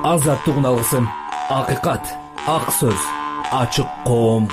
Азаттык алгысым, акыйкат, ак сөз, ачык коом.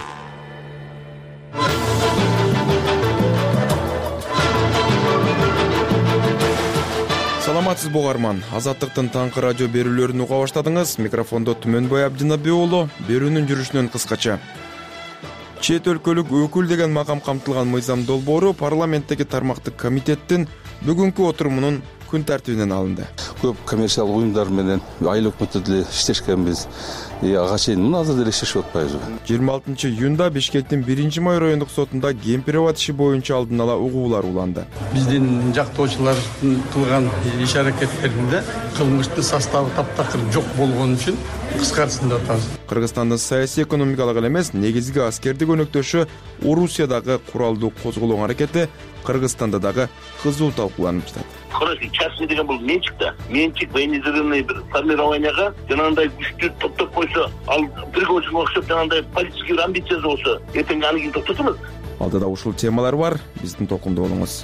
Саламатсыз угарман. Азаттыктын таңкы радио берүүлөрүн уга баштадыңыз. Микрофондо Түмөнбай Абдинабек уулу. Берүүнүн жүрүшүнөн кыскача. Чет өлкөлүк өкүл деген макам камтылган Мыйзам долбоору парламенттеги тармактык комитеттин бүгүнкү отурумунун күн тартибинен алынды. Көп коммерциялык уюмдар менен айыл өкмөттөр деле иштешкенбиз. Ага чейин азыр деле иштешип атпайбызбы? 26-июнда Бишкектин 1-май райондук сотунда Кемпирабад иши боюнча алдын ала угуулар уланды. Биздин жактоочулардын кылган иш-аракеттеринде кылмыштын составы таптакыр жок болгон үчүн кыскартсын деп атабыз. Кыргызстандын саясий экономикалык эле эмес, негизги аскердик өнөктөшү Орусиядагы куралдуу козголоң аракети Кыргызстанда дагы кызуу талкууланып жатат. Короче, частный деген бул менчик военизированный бир формированияга жанагындай күчтү топтоп койсо, ал приговорчуга окшоп жанагындай политический бир амбициясы болсо, эртең аны кийин токтотобуз. Алдыда ушул темалар бар, биздин токунда болуңуз.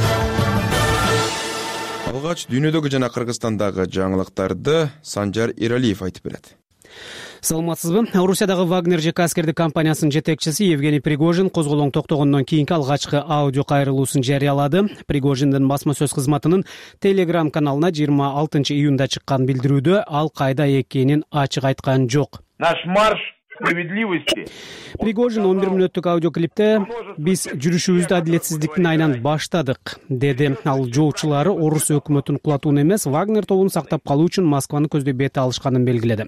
Алгач дүйнөдөгү жана Кыргызстандагы жаңылыктарды Санжар Эралиев айтып берет. Саламатсызбы? Орусиядагы Вагнер ЖК аскердик компаниясынын жетекчиси Евгений Пригожин козголоң токтогондон кийинки алгачкы аудио кайрылуусун жарыялады. Пригожиндин басма сөз кызматынын Telegram каналына 26-июнда чыккан билдирүүдө ал кайда экенин ачык айткан жок. Наш марш справедливости. Пригожин 11 мүнөттүк аудиоклипте биз жүрүшүбүздү адилетсиздиктин айынан баштадык, деди. Ал жоочулары орус өкмөтүн кулатууну эмес, Вагнер тобун сактап калуу үчүн Москваны көздөй бет алышканын белгиледи.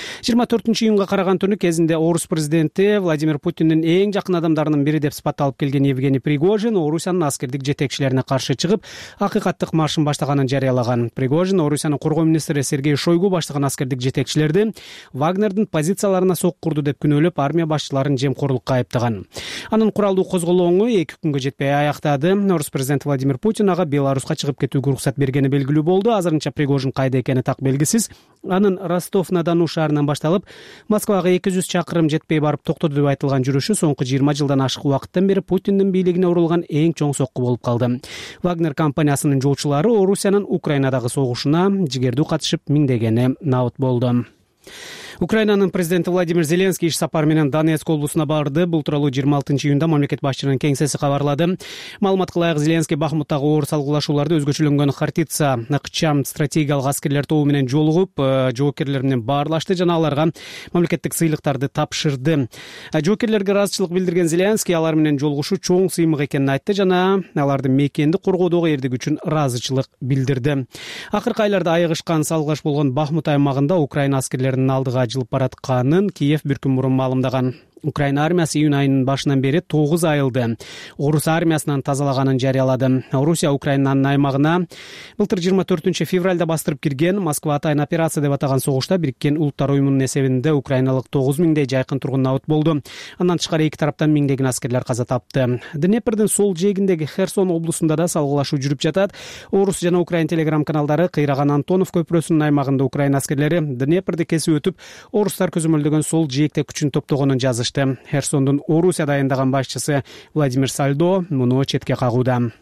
24-июнга караган түнү кезинде орус президенти Владимир Путиндин эң жакын адамдарынын бири деп сыпатталып келген Евгений Пригожин Орусиянын аскердик жетекчилерине каршы чыгып, акыйкаттык маршын баштаганын жарыялаган. Пригожин Орусиянын коргоо министри Сергей Шойгу баштаган аскердик жетекчилерди Вагнердин позицияларына соккурду деп күнөөлөп, армия башчыларын жемкорлукка айыптаган. Анын куралдуу козголоңу 2 күнгө жетпей аяктады. Орус президенти Владимир Путин ага Беларуска чыгып кетүүгө уруксат бергени белгилүү болду. Азырынча Пригожин кайда экени так белгисиз. Анын Ростов-на-Дону шаарынан башталып, Москвага 200 чакырым жетпей барып токтоду деп айтылган жүрүшү соңку 20 жылдан ашык убакыттан бери Путиндин бийлигине урулган эң чоң сокку болуп калды. Вагнер компаниясынын жоочулары Орусиянын Украинадагы согушуна жигердүү катышып миңдегени набыт болду. Украинанын президенти Владимир Зеленский иш сапар менен Донецк облусуна барды. Бул тууралуу 26-июнда мамлекет башчынын кеңсеси кабарлады. Маалыматка ылайык, Зеленский Бахмуттагы оор салгылашууларды өзгөчөлөнгөн Хартица, Кычам стратегиялык аскерлер тобу менен жолугуп, жоокерлер менен баарлашты жана аларга мамлекеттик сыйлыктарды тапшырды. Жоокерлерге ыраазычылык билдирген Зеленский алар менен жолугушуу чоң сыймык экенин айтты жана аларды мекенди коргоодогу эрдиги үчүн ыраазычылык билдирди. Акыркы айларда айыгышкан салгылаш болгон Бахмут аймагында Украина аскерлеринин алдыга жылып баратканын Киев бир күн мурун маалымдаган. Украина армиясы июнь айынын башынан бери 9 айылды орус армиясынан тазалаганын жарыялады. Орусия Украинанын аймагына былтыр 24 февралда бастырып кирген Москва атайын операция деп атаган согушта Бириккен Улуттар уюмунун эсебинде украиналык 9000дей жайкын тургун набыт болду. Андан тышкары эки тараптан миңдеген аскерлер каза тапты. Днепрдин сол жээгиндеги Херсон облусунда да салгылашуу жүрүп жатат. Орус жана Украин телеграм каналдары кыйраган Антонов көпүрөсүнүн аймагында Украина аскерлери Днепрди кесип өтүп, орустар көзөмөлдөгөн сол жээкте күчүн топтогонун жазышты. Херсондун Орусия дайындаган башчысы Владимир Сальдо муну четке кагууда.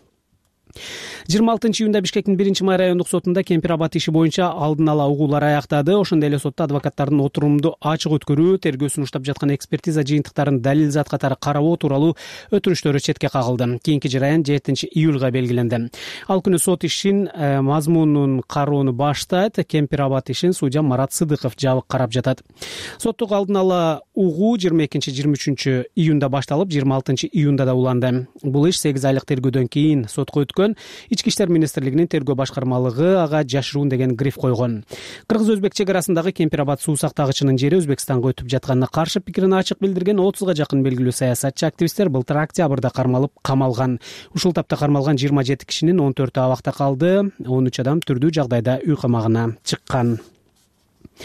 26-июнда Бишкектин 1-май райондук сотунда Кемпирабад иши боюнча алдын ала угуулар аяктады. Ошондой эле сотто адвокаттардын отурумду ачык өткөрүү, тергөөсүн уштап жаткан экспертиза жыйынтыктарын далил зат катары карабоо тууралуу өтүнүчтөрү четке кагылды. Кийинки жараян 7-июлга белгиленди. Ал күнү сот ишин мазмунун кароону баштайт. Кемпирабад ишин судья Марат Сыдыков жабык карап жатат. Соттук алдын ала угуу 22-23 июнда башталып, 26-июнда да уланды. Бул иш 8 айлык тергөөдөн кийин сотко өткөн. Ички иштер министрлигинин тергөө башкармалыгы ага жашыруун деген гриф койгон. Кыргыз-өзбек чек арасындагы Кемпирабад суу сактагычынын жери Өзбекстанга өтүп жатканына каршы пикирин ачык билдирген 30га жакын белгилүү саясатчы активисттер былтыр октябрда кармалып камалган. Ушул тапта кармалган 27 кишинин 14-ü абакта калды, 13 адам түрдүү жагдайда үй камагына чыккан.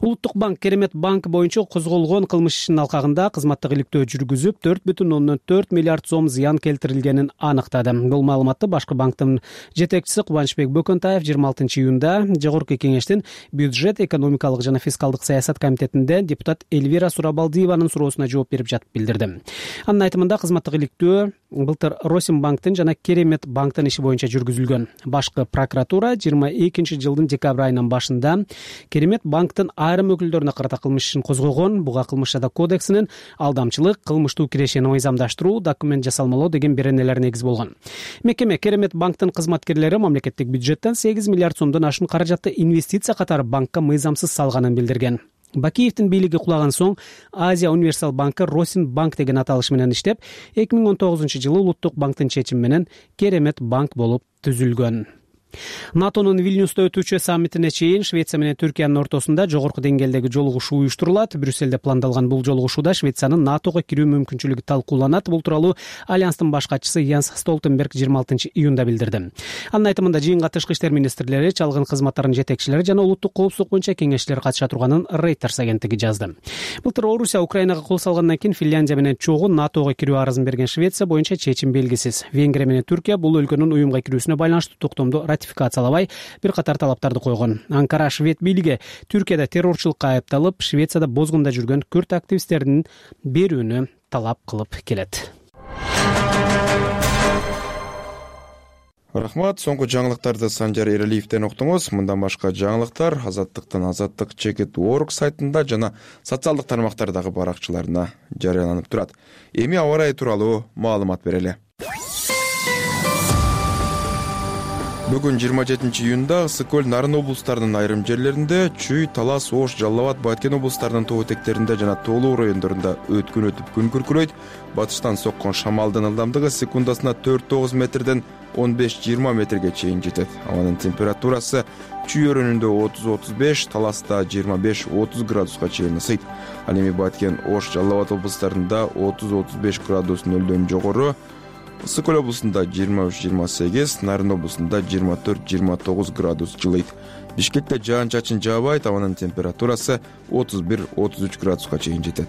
Улуттук банк Керемет банк боюнча козголгон кылмыш ишинин алкагында кызматтык иликтөө жүргүзүп 4,4 миллиард сом зыян келтирилгенин аныктады. Бул маалыматты Башкы банктын жетекчиси Кубанычбек Бөкөнтаев 26 июнда Жогорку кеңештин бюджет, экономикалык жана фискалдык саясат комитетинде депутат Эльвира Сурабалдиеванын суроосуна жооп берип жатып билдирди. Анын айтымында кызматтык иликтөө былтыр Росимбанктын жана Керемет банктын иши боюнча жүргүзүлгөн. Башкы прокуратура 22 жылдын декабрь айынын башында Керемет банктын айрым өкүлдөрүнө карата кылмыш ишин козгогон. Буга кылмыш жада кодексинин алдамчылык, кылмыштуу кирешени мыйзамдаштыруу, документ жасалмалоо деген беренелер негиз болгон. Мекеме Керемет банктын кызматкерлери мамлекеттик бюджеттен 8 миллиард сомдон ашуун каражатты инвестиция катары банкка мыйзамсыз салганын билдирген. Бакиевдин бийлиги кулаган соң Азия универсал банкы Росинбанк деген аталыш менен иштеп, 2019 жылы Улуттук банктын чечими менен Керемет банк болуп түзүлгөн. НАТОнун Вильнюста өтүүчү саммитине чейин Швеция менен Түркиянын ортосунда жогорку деңгээлдеги жолугушуу уюштурулат. Брюсселде пландалган бул жолугушууда Швециянын НАТОго кирүү мүмкүнчүлүгү талкууланат. Бул тууралуу Альянстын баш катчысы Янс Столтенберг 26 июнда билдирди. Анын айтымында жыйынга тышкы иштер министрлери, чалгын кызматтарынын жетекчилери жана улуттук коопсуздук боюнча кеңешчилер катыша турганын Reuters агенттиги жазды. Былтыр Орусия Украинага кол салгандан кийин Финляндия менен чогуу НАТОго кирүү арызын берген Швеция боюнча чечим белгисиз. Венгрия менен Түркия бул өлкөнүн уюмга кирүүсүнө байланыштуу токтомду ратификациялабай бир катар талаптарды койгон. Анкара швед бийлиги Түркияда террорчулукка айыпталып, Швецияда бозгунда жүргөн күрд активисттердин берүүнү талап кылып келет. Рахмат, соңку жаңылыктарды Санжар Эралиевден уктуңуз. Мындан башка жаңылыктар Азаттыктын azattik.org сайтында жана социалдык тармактардагы баракчаларына жарыяланып турат. Эми аба ырайы тууралуу маалымат берели. Бүгүн 27 июнда Ысык-Көл, Нарын облустарынын айрым жерлеринде, Чүй, Талас, Ош, Жалал Абад, Баткен облустарынын тоо этектеринде жана тоолуу райондорунда өткөн өтүп күн күркүрөйт. Батыштан соккон шамалдын ылдамдыгы секундасына 4-9 метрден 15-20 метрге чейин жетет. Абанын температурасы Чүй өрөөнүндө 30-35, Таласта 25-30 градуска чейин ысыйт. Ал эми Баткен, Ош, Жалал Абад облустарында 30-35 градус нөлдөн жогору, Ысык-Көл облусунда 23-28, Нарын облусунда 24-29 градус жылыйт. Бишкекте жаан-чачын жаабайт, абанын температурасы 31-33 градуска чейин жетет.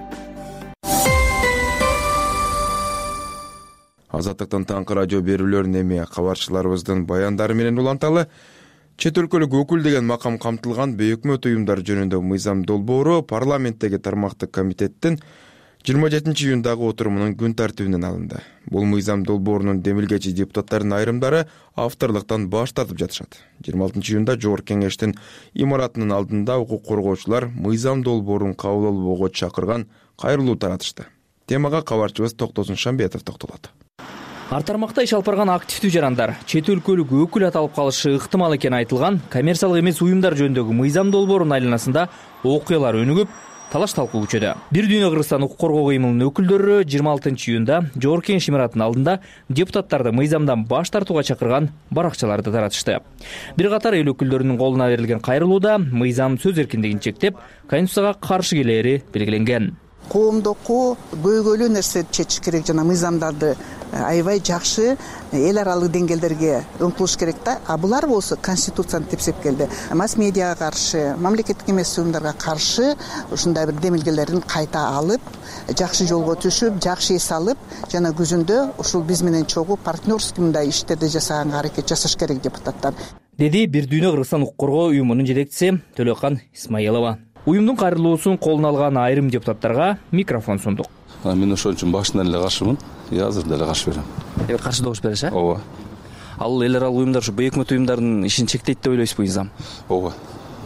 Азаттыктын таңкы радио берүүлөрүн эми кабарчыларыбыздын баяндары менен уланталы. Чет өлкөлүк өкүл деген макам камтылган бейөкмөт уюмдар жөнүндө мыйзам долбоору парламенттеги тармактык комитеттин 27 июндагы отурумунун күн тартибинен алынды. Бул мыйзам долбоорунун демилгечи депутаттарынын айрымдары авторлуктан баш тартып жатышат. 26 июнда Жогорку кеңештин имаратынын алдында укук коргоочулар мыйзам долбоорун кабыл албоого чакырган кайрылуу таратышты. Темага кабарчыбыз Токтосун Шамбетов токтолот. Ар тармакта иш алып барган активдүү жарандар, чет өлкөлүк өкүл аталып калышы ыктымал экени айтылган коммерциялык эмес уюмдар жөнүндөгү мыйзам долбоорунун айланасында окуялар өнүгүп, талаш талкуу күчөдө. Бир дүйнө Кыргызстан укук коргоо кыймылынын өкүлдөрү 26 июнда Жогорку кеңеш имаратынын алдында депутаттарды мыйзамдан баш тартууга чакырган баракчаларды таратышты. Бир катар эл өкүлдөрүнүн колуна берилген кайрылууда мыйзам сөз эркиндигин чектеп, конституцияга каршы келери белгиленген. Коомдоку көйгөйлүү нерсе чечиш керек жана мыйзамдарды аябай жакшы эл аралык деңгээлдерге ыңкылыш керек да. А булар болсо конституцияны тепсеп келди. Масс медиага каршы, мамлекеттик эмес уюмдарга каршы ушундай бир демилгелерин кайта алып, жакшы жолго түшүп, жакшы эс алып, жана күзүндө ушул биз менен чогуу партнерский мындай иштерди жасаганга аракет жасаш керек депутаттар. Деди Бир дүйнө Кыргызстан укук коргоо уюмунун жетекчиси Төлөкан Исмаилова. Уюмдун кайрылуусун колуна алган айрым депутаттарга микрофон сундук. Мен ошон үчүн башынан эле каршымын. Азыр деле каршы берем. Каршы добуш бериш, Ооба. Ал эл аралык уюмдар ушу бейөкмөт уюмдардын ишин чектейт деп ойлойсузбу мыйзам? Ооба.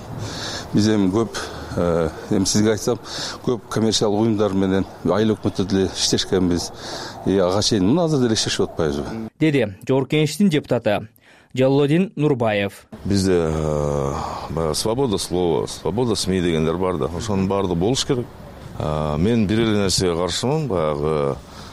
Биз эми көп, сизге айтсам, көп коммерциялык уюмдар менен айыл өкмөттө деле иштешкенбиз. Ага чейин мына азыр деле иштешип атпайбызбы? Деди Жогорку кеңештин депутаты Жаллодин Нурбаев. Бизде свобода слова, свобода СМИ дегендер бар да. Ошонун баардыгы болуш керек. Мен бир эле нерсеге каршымын, баягы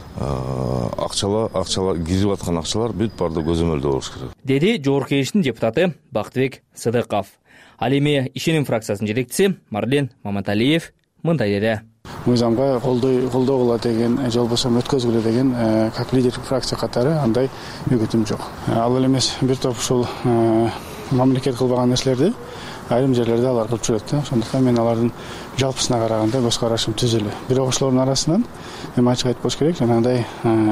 акчалар кирип аткан акчалар бүт баардыгы көзөмөлдөө болуш керек. Деди Жогорку кеңештин депутаты Бактыбек Сыдыков. Ал эми Ишеним фракциясынын жетекчиси Марлен Маматалиев мындай деди. Мыйзамга колдоо кыла деген, же болбосо өткөзгүлө деген, как лидер фракция катары андай үгүтүм жок. Ал эле эмес, бир топ ушул мамлекет кылбаган нерселерди айрым жерлерде алар кылып жүрөт да. Ошондуктан мен алардын жалпысына караганда көз карашым түз эле. Бирок ошолордун арасынан эми ачык айтып коюш керек, жанагындай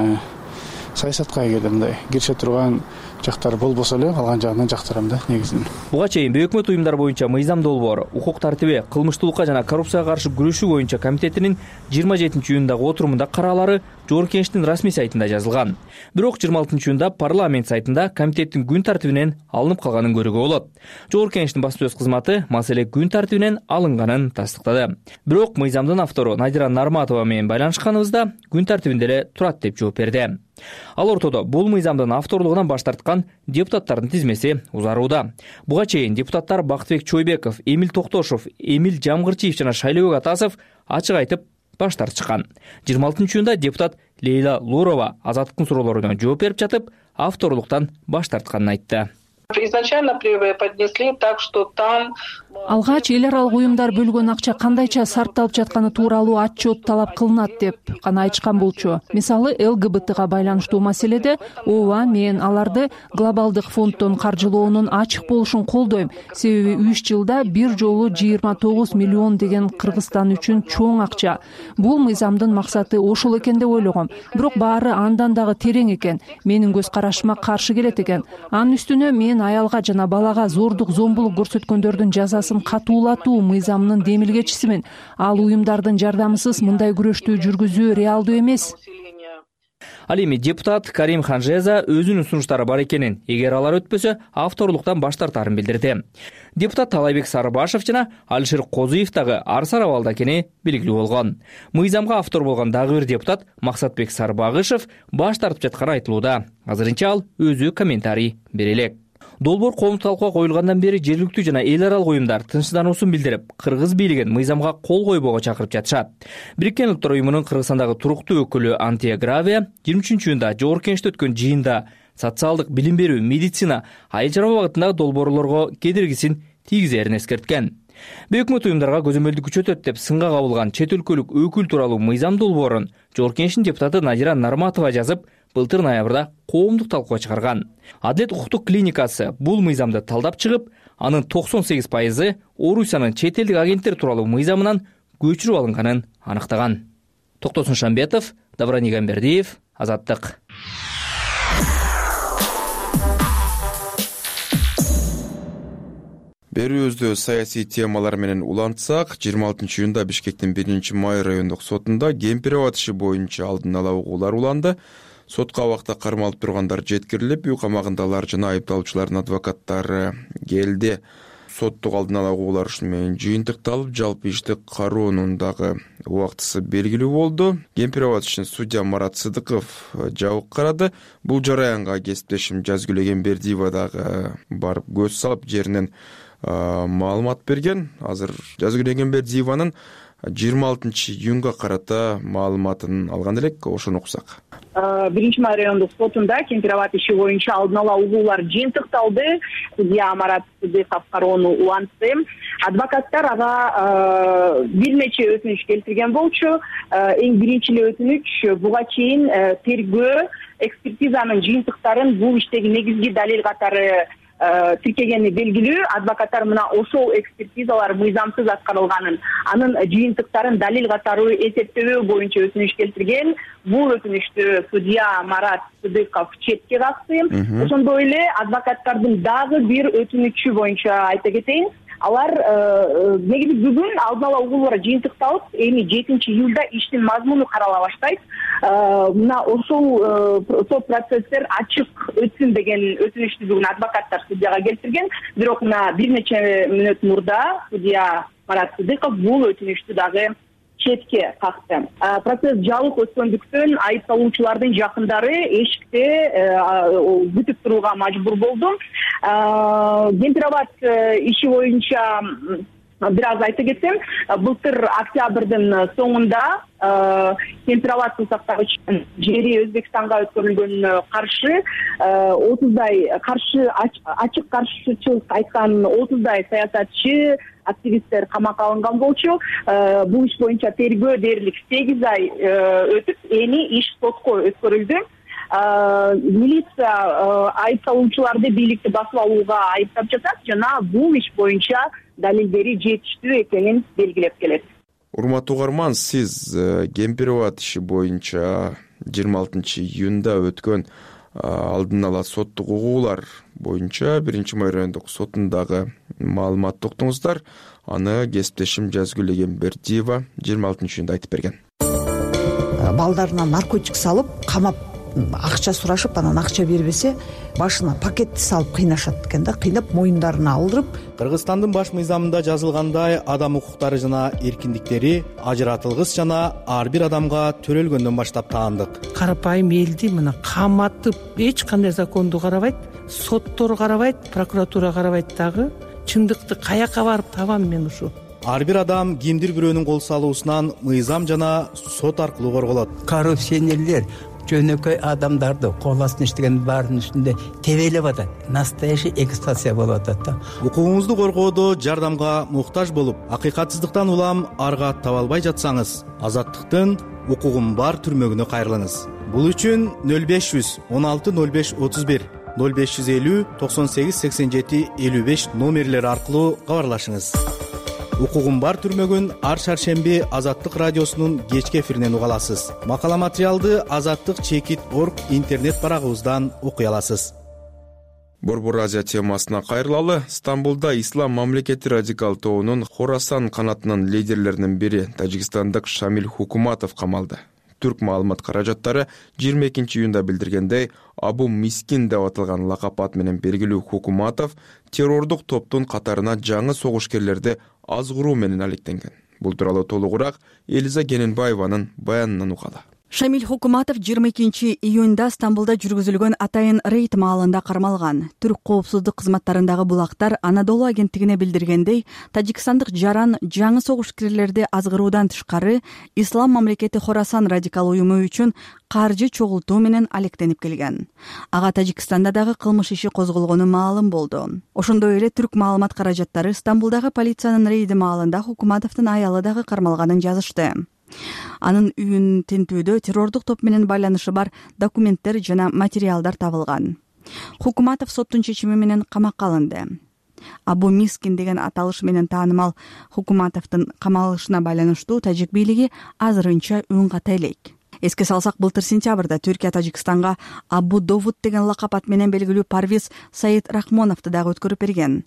саясатка эгерде мындай киреше турган жактар болбосо эле калган жагынан жактырам да негизинен. Буга чейин бейөкмөт уюмдар боюнча мыйзам долбоор укук тартиби, кылмыштуулукка жана коррупцияга каршы күрөшүү боюнча комитетинин 27-июндагы отурумунда караалары Жогорку Кеңештин расмий сайтында жазылган. Бирок 26-июнда парламент сайтында комитеттин күн тартибинен алынып калганын көрүүгө болот. Жогорку Кеңештин баспасөз кызматы маселе күн тартибинен алынганын тастыктады. Бирок мыйзамдын автору Надира Нарматова менен байланышканыбызда күн тартибинде эле турат деп жооп берди. Ал ортодо бул мыйзамдын авторлугунан баш тарткан депутаттардын тизмеси узарууда. Буга чейин депутаттар Бактыбек Чойбеков, Эмил Токтошов, Эмил Жамгырчиев жана Шайлообек Атасов ачык айтып баш тартышкан. 26-июнда депутат Лейла Лурова азаттыктын суроолоруна жооп берип жатып, авторлуктан баш тартканын айтты. Изначально преподнесли так, что там алгач эл аралык уюмдар бөлгөн акча кандайча сарпталып жатканы тууралуу отчет талап кылынат деп гана айтышкан болчу. Мисалы ЛГБТга байланыштуу маселеде ооба мен аларды глобалдык фонддон каржылоонун ачык болушун колдойм. Себеби 3 жылда бир жолу 29 миллион деген Кыргызстан үчүн чоң акча. Бул мыйзамдын максаты ошол экен деп ойлогом. Бирок баары андан дагы терең экен. Менин көз карашыма каршы келет экен. Анын үстүнө мен аялга жана балага зордук зомбулук көрсөткөндөрдүн жазасын катуулатуу мыйзамынын демилгечисимин. Ал уюмдардын жардамысыз мындай күрөштү жүргүзүү реалдуу эмес. Ал эми депутат Карим Ханжеза өзүнүн сунуштары бар экенин, эгер алар өтпөсө авторлуктан баш тартарын билдирди. Депутат Талайбек Сарыбашев жана Алишер Козуев дагы арсар абалда экени белгилүү болгон. Мыйзамга автор болгон дагы бир депутат Максатбек Сарбагышев баш тартып жатканы айтылууда. Азырынча ал өзү комментарий бере элек. Долбоор коомдук талкууга коюлгандан бери жергиликтүү жана эл аралык уюмдар тынчсыздануусун билдирип, кыргыз бийлигин мыйзамга кол койбоого чакырып жатышат. Бириккен Улуттар уюмунун Кыргызстандагы туруктуу өкүлү Антия Гравия 23-июнда Жогорку Кеңеште өткөн жыйында социалдык билим берүү, медицина, айыл чарба багытындагы долбоорлорго кедергисин тийгизерин эскерткен. Бейөкмөт уюмдарга көзөмөлдүк күчөтөт деп сынга кабылган чет өлкөлүк өкүл тууралуу мыйзам долбоорун Жогорку Кеңештин депутаты Надира Нарматова жазып, былтыр ноябрда коомдук талкууга чыгарган. Адилет укуктук клиникасы бул мыйзамды талдап чыгып, анын 98% Орусиянын чет элдик агенттер тууралуу мыйзамынан көчүрүп алынганын аныктаган. Токтосун Шамбетов, Даврани Гамбердиев, Азаттык. Берүүбүздө саясий темалар менен улантсак, 26-июнда Бишкектин 1-Май райондук сотунда кемпир абад иши боюнча алдын ала угуулар уланды. Сотко абакта кармалып тургандар жеткирилип, үй камагындалар жана айыпталуучулардын адвокаттары келди. Соттук алдын ала угуулар ушуну менен жыйынтыкталып, жалпы ишти кароонун дагы убактысы белгилүү болду. Кемпир абад ишин судья Марат Сыдыков жабык карады. Бул жараянга кесиптешим Жазгүл Эгембердиева дагы барып көз салып, жеринен маалымат берген. Азыр Жазгүл Эгембердиеванын 26-июнга карата маалыматын алган элек, ошону уксак. 1-Май райондук сотунда кемпир абад иши боюнча алдын ала угуулар жыйынтыкталды. Судья Марат Сыдыков кароону улантты. Адвокаттар ага бир нече өтүнүч келтирген болчу. Эң биринчи өтүнүч буга чейин тергөө экспертизанын жыйынтыктарын бул иштеги негизги далил катары тиркегени белгилүү. Адвокаттар мына ошол экспертизалар мыйзамсыз аткарылганын, анын жыйынтыктарын далил катары эсептөө боюнча өтүнүч келтирген. Бул өтүнүчтү судья Марат Сыдыков четке какты. Ошондой эле адвокаттардын дагы бир өтүнүчү боюнча айта кетейин. Алар негизи бүгүн алдын ала угуулар жыйынтыкталып, эми 7-июлда иштин мазмуну карала баштайт. Мына ошол сот процесстер ачык өтсүн деген өтүнүчтү бүгүн адвокаттар судьяга келтирген. Бирок мына бир нече мүнөт мурда судья Марат Сыдыков бул өтүнүчтү дагы четке какты. Процесс жабык өткөндүктөн айыпталуучулардын жакындары эшикте күтүп турууга мажбур болду. Кемпир абад иши боюнча бир аз айта кетсем, былтыр октябрдын соңунда кемпир абад суу сактагычынын жери Өзбекстанга өткөрүлгөнүнө каршы 30дай ачык каршычылык айткан 30дай саясатчы, активисттер камакка алынган болчу. Бул иш боюнча тергөө дээрлик 8 ай өтүп, эми иш сотко өткөрүлдү. милиция айыпталуучуларды бийликти басып алууга айыптап жатат жана бул иш боюнча далилдери жетиштүү экенин белгилеп келет. Урматтуу угарман, сиз Кемпирабад иши боюнча 26 июнда өткөн алдын ала соттук угуулар боюнча 1 райондук сотундагы маалыматты уктуңуздар. Аны кесиптешим Жазгүл Эгембердиева 26 июнда айтып берген. Балдарына наркотик салып, камап акча сурашып, анан акча бербесе, башына пакетти салып кыйнашат экен да, кыйнап моюндарына алдырып. Кыргызстандын баш мыйзамында жазылгандай, адам укуктары жана эркиндиктери ажыратылгыс жана ар бир адамга төрөлгөндөн баштап таандык. Карапайым элди мына каматып, эч кандай законду карабайт, соттор карабайт, прокуратура карабайт дагы. Чындыкты каяка барып табам мен ушу? Ар бир адам кимдир бирөөнүн кол салуусунан мыйзам жана сот аркылуу корголот. Коррупционерлер жөнөкөй адамдарды кол астына иштеген баарынын үстүндө тебелеп атат. Настоящий эксплуатация болуп атат да. Укугуңузду коргоодо жардамга муктаж болуп, акыйкатсыздыктан улам арга таба албай жатсаңыз, Азаттыктын укугум бар түрмөгүнө кайрылыңыз. Бул үчүн 0500 16 05 31 0550 98 87 55 номерлери аркылуу кабарлашыңыз. Укугум бар түрмөгүн ар шаршемби Азаттык радиосунун кечки эфиринен уга аласыз. Макала материалды azаттык.org интернет барагыбыздан окуй аласыз. Борбор Азия темасына кайрылалы. Стамбулда Ислам мамлекети радикал тобунун Хорасан канатынын лидерлеринин бири тажикстандык Шамиль Хукуматов камалды. Түрк маалымат каражаттары 22 июнда билдиргендей, Абу Мискин деп аталган лакап ат менен белгилүү Хукуматов террордук топтун катарына жаңы согушкерлерди азгыруу менен алектенген. Бул тууралуу толугураак Элиза Кененбаеванын баянынан угалы. Шамиль Хукуматов 22 июнда Стамбулда жүргүзүлгөн атайын рейд маалында кармалган. Түрк коопсуздук кызматтарындагы булактар Анадолу агенттигине билдиргендей, тажикстандык жаран жаңы согушкерлерди азгыруудан тышкары Ислам мамлекети Хорасан радикал уюму үчүн каржы чогултуу менен алектенип келген. Ага Тажикстанда дагы кылмыш иши козголгону маалым болду. Ошондой эле түрк маалымат каражаттары Стамбулдагы полициянын рейди маалында Хукуматовдун аялы дагы кармалганын жазышты. Анын үйүн тинтүүдө террордук топ менен байланышы бар документтер жана материалдар табылган. Хукуматов соттун чечими менен камакка алынды. Абу Мискин деген аталыш менен таанымал Хукуматовдун камалышына байланыштуу тажик бийлиги азырынча үн ката элек. Эске салсак, былтыр сентябрда Түркия Тажикстанга Абу Довуд деген лакап ат менен белгилүү Парвиз Саид Рахмоновду дагы өткөрүп берген.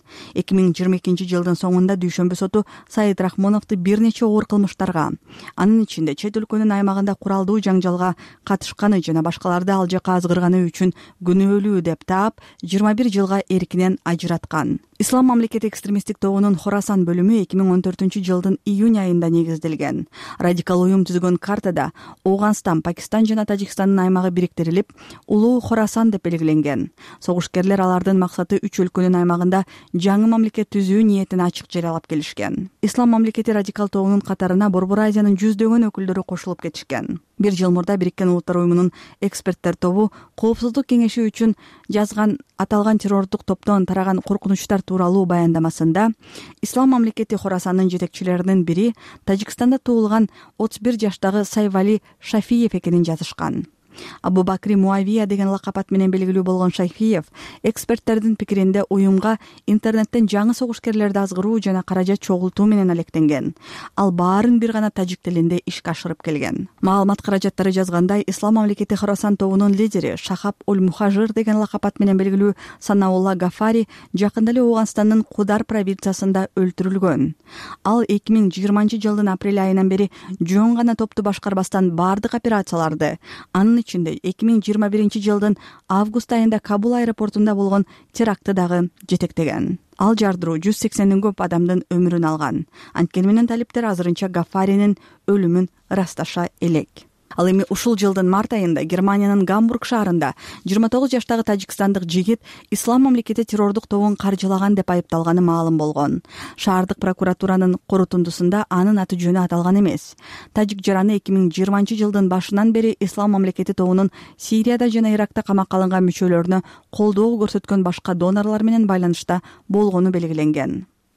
2022 жылдын соңунда дүйшөмбү соту Саид Рахмоновду бир нече оор кылмыштарга, анын ичинде чет өлкөнүн аймагында куралдуу жаңжалга катышканы жана башкаларды ал жака азгырганы үчүн күнөөлүү деп таап 21 жылга эркинен ажыраткан. Ислам мамлекети экстремисттик тобунун Хорасан бөлүмү 2014 жылдын июнь айында негизделген. Радикал уюм түзгөн картада Ауганстан, Пакистан жана Тажикстандын аймагы бириктирилип, Улуу Хорасан деп белгиленген. Согушкерлер алардын максаты 3 өлкөнүн аймагында жаңы мамлекет түзүү ниетин ачык жарыялап келишкен. Ислам мамлекети радикал тобунун катарына Борбор Азиянын жүздөгөн өкүлдөрү кошулуп кетишкен. Bir жыл мурда Бириккен Улуттар уюмунун эксперттер тобу коопсуздук кеңеши үчүн жазган аталган террордук топтон тараган коркунучтар тууралуу баяндамасында Ислам мамлекети Хорасандын жетекчилеринин бири Тажикстанда туулган 31 жаштагы Сайвали Шафиев экенин жазышкан. Абу Бакри Муавия деген лакап ат менен белгилүү болгон Шафиев эксперттердин пикиринде уюмга интернеттен жаңы согушкерлерди азгыруу жана каражат чогултуу менен алектенген. Ал баарын бир гана тажик тилинде ишке ашырып келген. Маалымат каражаттары жазгандай, Ислам мамлекети Хорасан тобунун лидери Шахаб Уль-Мухажир деген лакап ат менен белгилүү Санаулла Гафари жакында эле Ауганстандын Кудар провинциясында өлтүрүлгөн. Ал 2020 жылдын апрель айынан бери жөн гана топту башкарбастан бардык операцияларды, анын ичинде 2021 жылдын август айында Кабул аэропортунда болгон терактты дагы жетектеген. Ал жардыруу 180ден көп адамдын өмүрүн алган. Анткени менен талиптер азырынча Гафаринин өлүмүн ырасташа элек. Ал эми ушул жылдын март айында Германиянын Гамбург шаарында 29 жаштагы тажикстандык жигит Ислам мамлекети террордук тобун каржылаган деп айыпталганы маалым болгон. Шаардык прокуратуранын корутундусунда анын аты жөнү аталган эмес. Тажик жараны 2020 жылдын башынан бери Ислам мамлекети тобунун Сирияда жана Иракта камакка алынган мүчөлөрүнө колдоо көрсөткөн башка донорлор менен байланышта болгону белгиленген.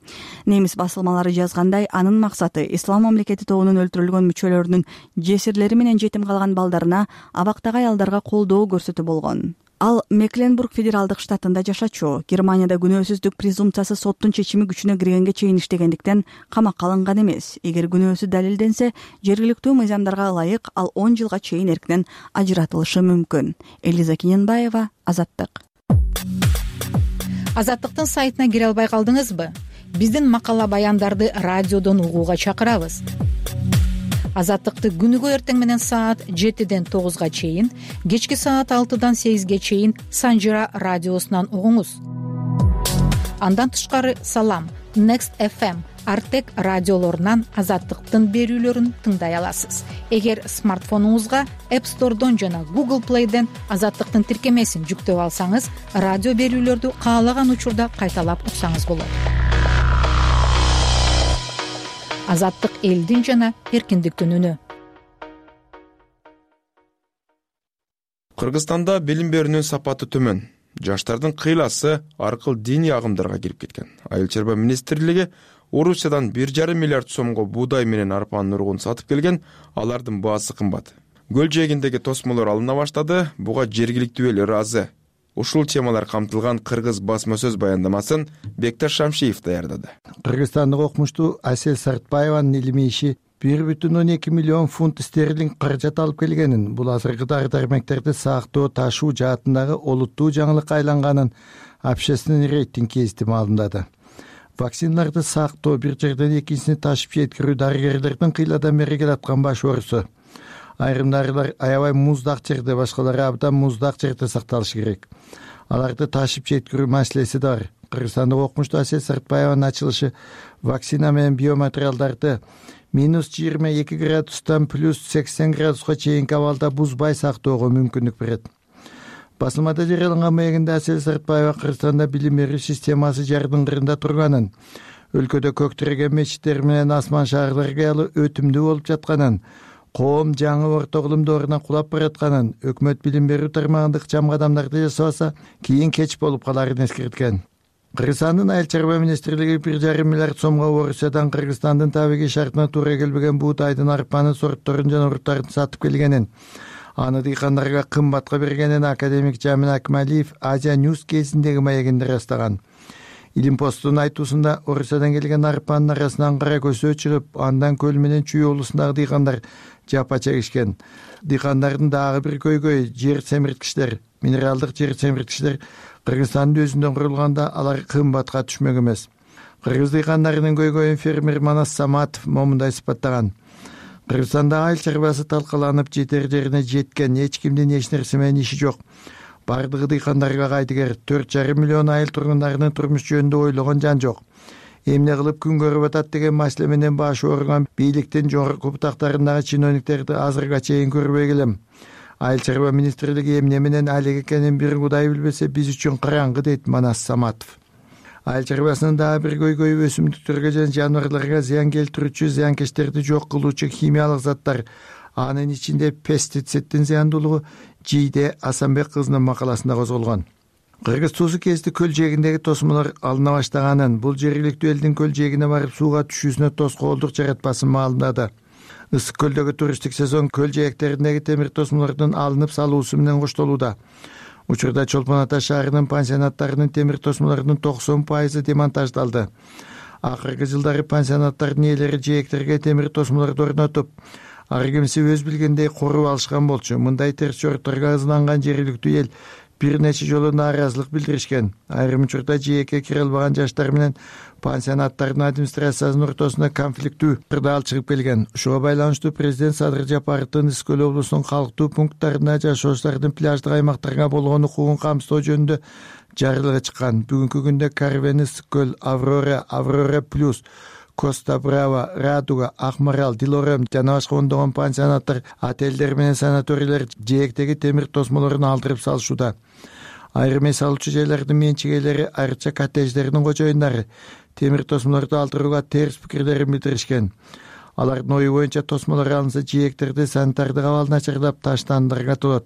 Немис басылмалары жазгандай, анын максаты ислам мамлекети тобунун өлтүрүлгөн мүчөлөрүнүн жесирлери менен жетим калган балдарына, абактагы аялдарга колдоо көрсөтүү болгон. Ал Мекленбург федералдык штатында жашачу. Германияда күнөөсүздүк презумпциясы соттун чечими күчүнө киргенге чейин иштегендиктен камакка алынган эмес. Эгер күнөөсү далилденсе, жергиликтүү мыйзамдарга ылайык ал 10 жылга чейин эркинен ажыратылышы мүмкүн. Элиза Кененбаева, Азаттык. Азаттыктын сайтына кире албай калдыңызбы? Биздин макала баяндарды радиодон угууга чакырабыз. Азаттыкты күнүгө эртең менен саат 7ден 9га чейин, кечки саат 6дан 8ге чейин Санжира радиосунан угуңуз. Андан тышкары Салам, Next FM, Артек радиолорунан Азаттыктын берүүлөрүн тыңдай аласыз. Эгер смартфонуңузга App Store'дон жана Google Play'ден Азаттыктын тиркемесин жүктөп алсаңыз, радио берүүлөрдү каалаган учурда кайталап уксаңыз болот. Азаттык элдин жана эркиндиктин үнү. Кыргызстанда билим берүүнүн сапаты төмөн. Жаштардын кыйласы аркыл диний агымдарга кирип кеткен. Айыл чарба министрлиги Орусиядан 1,5 миллиард сомго буудай менен арпанын уругун сатып келген, алардын баасы кымбат. Көл жээгиндеги тосмолор алына баштады, буга жергиликтүү эл ыраазы. Ушул темалар камтылган кыргыз басма сөз баяндамасын Бекташ Шамшиев даярдады. Кыргызстандык окумуштуу Асел Сартбаеванын илимий иши 1,2 миллион фунт стерлинг каражат алып келгенин, бул азыркы дары-дармектерди сактоо, ташуу жаатындагы олуттуу жаңылыкка айланганын общественный рейтинг гезити маалымдады. Вакциналарды сактоо, бир жерден экинчисине ташып жеткирүү дарыгерлердин кыйладан бери келаткан баш оорусу. Айрым дарылар аябай муздак жерде, башкалары абдан муздак жерде сакталышы керек. Аларды ташып жеткирүү маселеси да бар. Кыргызстандык окумуштуу Асел Сартбаеванын ачылышы вакцина менен биоматериалдарды -22 градустан +80 градуска чейинки абалда бузбай сактоого мүмкүндүк берет. Басылмада жарыяланган маегинде Асел Сартбаева Кыргызстанда билим берүү системасы жардыңгырында турганын, өлкөдө көк тиреген мечиттер менен асман шаарлар кыялы өтүмдүү болуп жатканын, коом жаңы орто кылым доорунан кулап баратканын, өкмөт билим берүү тармагында ыкчам кадамдарды жасабаса, кийин кеч болуп каларын эскерткен. Кыргызстандын айыл чарба министрлиги 1,5 миллиард сомго Орусиядан Кыргызстандын табиги шартына туура келбеген буутайдын, арпанын сортторун жана урттарын сатып келгенин, аны дыйкандарга кымбатка бергенин академик Жамил Акмалиев Азия News кезиндеги маегинде ырастаган. Илим постунун айтуусунда Орусиядан келген арпанын арасынан кара көсөө чыгып, андан көл менен Чүй облусундагы дыйкандар жапа чегишкен. Дыйкандардын дагы бир көйгөй жер семирткичтер, минералдык жер семирткичтер Кыргызстандын өзүндөн курулганда алар кымбатка түшмөк эмес. Кыргыз дыйкандарынын көйгөйүн фермер Манас Саматов момундай сыпаттаган. Кыргызстанда айыл чарбасы талкаланып жетер жерине жеткен, эч кимдин эч нерсе менен иши жок. Бардыгы дыйкандарга кайтыгер, 4,5 миллион айыл тургундарынын турмуш жөнүндө ойлогон жан жок. Эмне кылып күн көрүп атат деген маселе менен башы ооруган бийликтин жогорку бутактарындагы чиновниктерди азырга чейин көрбөй келем. Айыл чарба министрлиги эмне менен алек экенин бир Кудай билбесе, биз үчүн караңгы, дейт Манас Саматов. Айыл чарбасынын дагы бир көйгөйү өсүмдүктөргө жана жаныбарларга зыян келтирүүчү, зыянкечтерди жок кылуучу химиялык заттар, анын ичинде пестициддин зыяндуулугу Жийде Асанбек кызынын макаласында козголгон. Кыргыз туусу кезде көл жээгиндеги тосмолор алына баштаганын, бул жергиликтүү элдин көл жээгине барып сууга түшүүсүнө тоскоолдук жаратпасын маалымдады. Ысык көлдөгү туристтик сезон көл жээктериндеги темир тосмолордун алынып салуусу менен коштолууда. Учурда Чолпон Ата шаарынын пансионаттарынын темир тосмолорунун 90% демонтаждалды. Акыркы жылдары пансионаттардын ээлери жээктерге темир тосмолорду орнотуп, ар кимси өз билгендей коруп алышкан болчу. Мындай терс жорукторго ызынанган жергиликтүү эл бир нече жолу нааразылык билдиришкен. Айрым учурда жээкке кире албаган жаштар менен пансионаттардын администрациясынын ортосунда конфликттүү кырдаал чыгып келген. Ушуга байланыштуу президент Садыр Жапаровдун Ысык-Көл облусунун калктуу пункттарында жашоочулардын пляждык аймактарга болгон укугун камсыздоо жөнүндө жарыялыгы чыккан. Бүгүнкү күндө Карвен, Ысык-Көл, Аврора Плюс, Коста Брава, Радуга, Акмарал, Дилорем жана башка ондогон пансионаттар, отелдер менен санаторийлер жээктеги темир тосмолорун алдырып салышууда. Айрым эс алуучу жайлардын менчигейлери, айрыкча коттедждердин кожоюндары темир тосмолорду алдырууга терс пикирлерин билдиришкен. Алардын ою боюнча тосмолор алынса жээктерди санитардык абал начарлап таштандырга болот.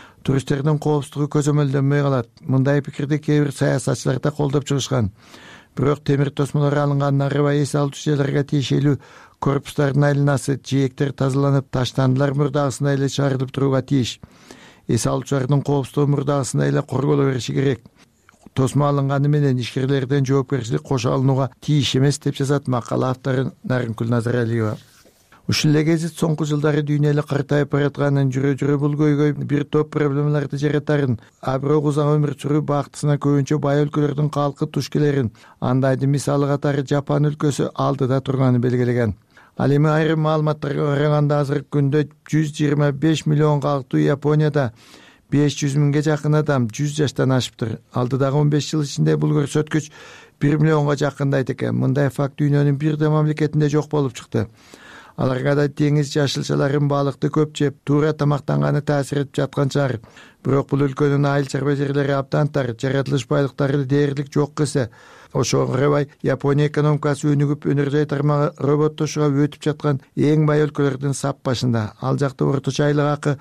Туристтердин коопсуздугу көзөмөлдөнбөй калат. Мындай пикирди кээ бир саясатчылар да колдоп чыгышкан. бирок темир тосмолор алынган аябай эс алуучуларга тиешелүү корпустардын айланасы, жээктер тазаланып, таштандылар мурдагысына эле чыгарылып турууга тийиш. Эс алуучулардын коопсуздугу мурдагысына эле корголо бериши керек. Тосмо алынганы менен ишкерлерден жоопкерчилик кошо алынууга тийиш эмес деп жазат макала автору Нарынкүл Назаралиева. Ушул эле гезит соңку жылдары дүйнө эле картайып баратканын, жүрө бул көйгөй бир топ проблемаларды жаратарын, а бирок узак өмүр сүрүү бактысына көбүнчө бай өлкөлөрдүн калкы туш келерин, андайдын мисалы катары Жапан өлкөсү алдыда турганын белгилеген. Ал эми айрым маалыматтарга караганда азыркы күндө 125 миллион калктуу Японияда 500 миңге жакын адам 100 жаштан ашыптыр. Алдыдагы 15 жыл ичинде бул көрсөткүч 1 миллионго жакындайт экен. Мындай факт дүйнөнүн бир да мамлекетинде жок болуп чыкты. Аларга да деңиз жашылчаларын, балыкты көп жеп, туура тамактанганы таасир этип жаткан чыгар. Бирок бул өлкөнүн айыл чарба жерлери абдан тар, жаратылыш байлыктары дээрлик жок кесе. Ошого карабай Япония экономикасы өнүгүп, өнөр жай тармагы роботтошууга өтүп жаткан эң бай өлкөлөрдүн сап башында. Ал жакта орточо айлык акы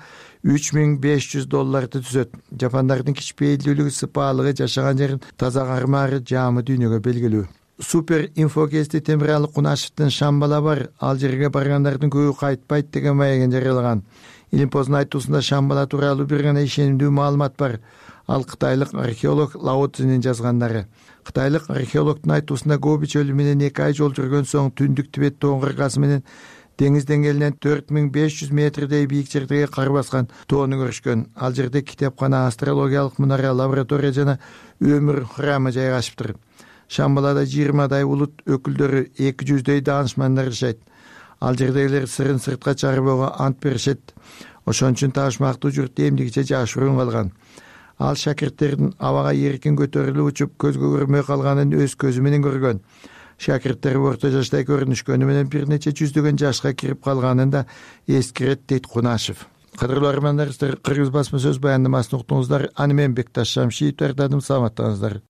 $3500 түзөт. Жапондардын кичпейилдүүлүгү, сыпаалыгы, жашаган жерин таза кармаары жаамы дүйнөгө белгилүү. Супер инфокести Темиралы Кунашевдин Шамбала бар, ал жерге баргандардын көбү кайтпайт деген маегин жарыялаган. Илимпоздун айтуусунда Шамбала тууралуу бир гана ишенимдүү маалымат бар. Ал кытайлык археолог Лао Цзинин жазгандары. Кытайлык археологдун айтуусунда Гоби чөлү менен 2 ай жол жүргөн соң түндүк Тибет тоонун кыркасы менен деңиз деңгээлинен 4500 метрдей бийик жердеги кар баскан тоону көрүшкөн. Ал жерде китепкана, астрологиялык мунара, лаборатория жана өмүр храмы жайгашыптыр. Шамбалада 20дай улут өкүлдөрү, 200дөй даанышмандар жашайт. Ал жердегилер сырын сыртка чыгарбоого ант беришет. Ошон үчүн таашмактуу журт эмдигиче жашыруун калган. Ал шакирттердин абага эркин көтөрүлүп учуп, көзгө көрмөй калганын өз көзү менен көргөн. Шакирттер орто жаштай көрүнүшкөнү менен бир нече жүздөгөн жашка кирип калганын да эскерет дейт Кунашев. Кадырлуу армандар, Кыргыз басма сөз баяндамасын уктуңуздар. Аны мен Бекташ Шамшиев даярдадым. Саламаттаңыздар.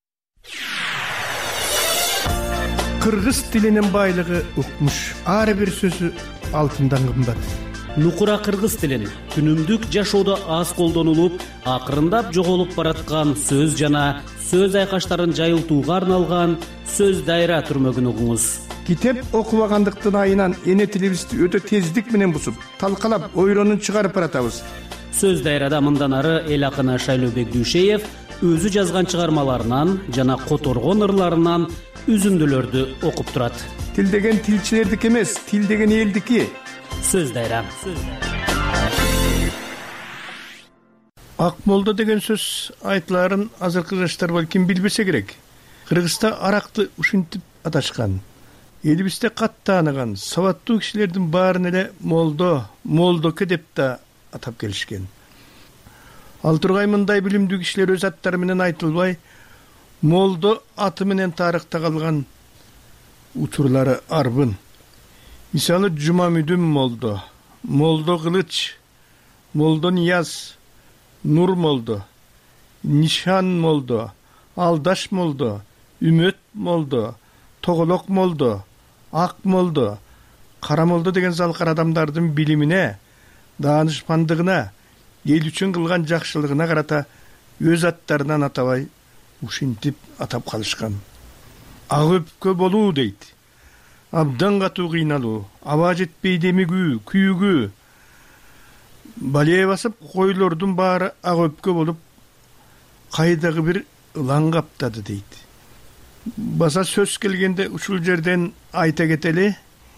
Кыргыз тилинин байлыгы укмуш. Ар бир сөзү алтындан кымбат. Нукура кыргыз тилин күнүмдүк жашоодо аз колдонулуп, акырындап жоголуп бараткан сөз жана сөз айкаштарын жайылтууга арналган сөз дайра түрмөгүн угуңуз. Китеп окубагандыктын айынан эне тилибизди өтө тездик менен бузуп, талкалап, ойронун чыгарып баратабыз. Сөз дайрада мындан ары эл акыны Шайлообек Дүйшеев өзү жазган чыгармаларынан жана которгон ырларынан үзүндүлөрдү окуп турат. Тил деген тилчилердики эмес, тил деген элдики. Сөз дайра. Акмолдо деген сөз айтыларын азыркы жаштар балким билбесе керек. Кыргызда аракты ушинтип аташкан. Элибизде кат тааныган сабаттуу кишилердин баарын эле молдоке деп да атап келишкен. Ал тургай мындай билимдүү кишилер өз аттары менен айтылбай, молдо аты менен тарыхта калган учурлары арбын. Мисалы Жумамүдүн молдо, молдо Кылыч, молдо Нияз, Нур молдо, Нишан молдо, Алдаш молдо, Үмөт молдо, Тоголок молдо, Ак молдо, Кара молдо деген залкар адамдардын билимине, даанышмандыгына, эл үчүн кылган жакшылыгына карата өз аттарынан атабай ушинтип атап калышкан. Ак өпкө болуу дейт. Абдан катуу кыйналуу, аба жетпей демигүү, күйүгүү. Балее басып койлордун баары ак өпкө болуп, кайдагы бир ылаң каптады дейт. Баса сөз келгенде ушул жерден айта кетели,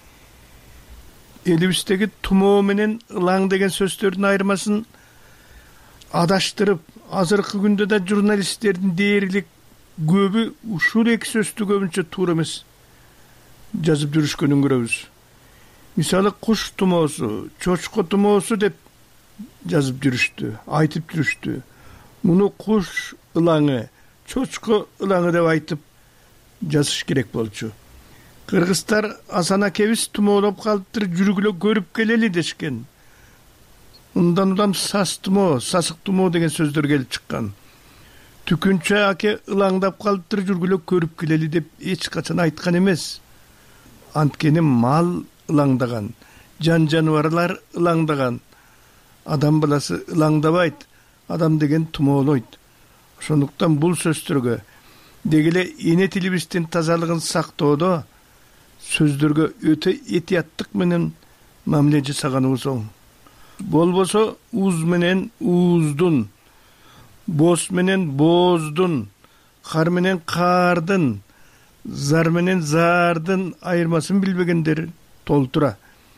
элибиздеги тумоо менен ылаң деген сөздөрдүн айырмасын адаштырып, азыркы күндө да журналисттердин дээрлик көбү ушул эки сөздү көбүнчө туура эмес жазып жүрүшкөнүн көрөбүз. Мисалы куш тумоосу, чочко тумоосу деп жазып жүрүштү, айтып жүрүштү. Муну куш ылаңы, чочко ылаңы деп айтып жазыш керек болчу. Кыргыздар Асан акебиз тумоолоп калыптыр, жүргүлө көрүп келели дешкен. Ундан улам сас тумоо, сасык тумоо деген сөздөр келип чыккан. Түкүнчө аке ылаңдап калыптыр, жүргүлө көрүп келели деп эч качан айткан эмес. Анткени мал ылаңдаган, жан-жаныбарлар ылаңдаган. Адам баласы ылаңдабайт, адам деген тумоолойт. Ошондуктан бул сөздөргө деги эле эне тилибиздин тазалыгын сактоодо сөздөргө өтө этияттык менен мамиле жасаганыбыз оң. Болбосо уз менен ууздун, боз менен бооздун, кар менен каардын, зар менен зардын айырмасын билбегендер толтура.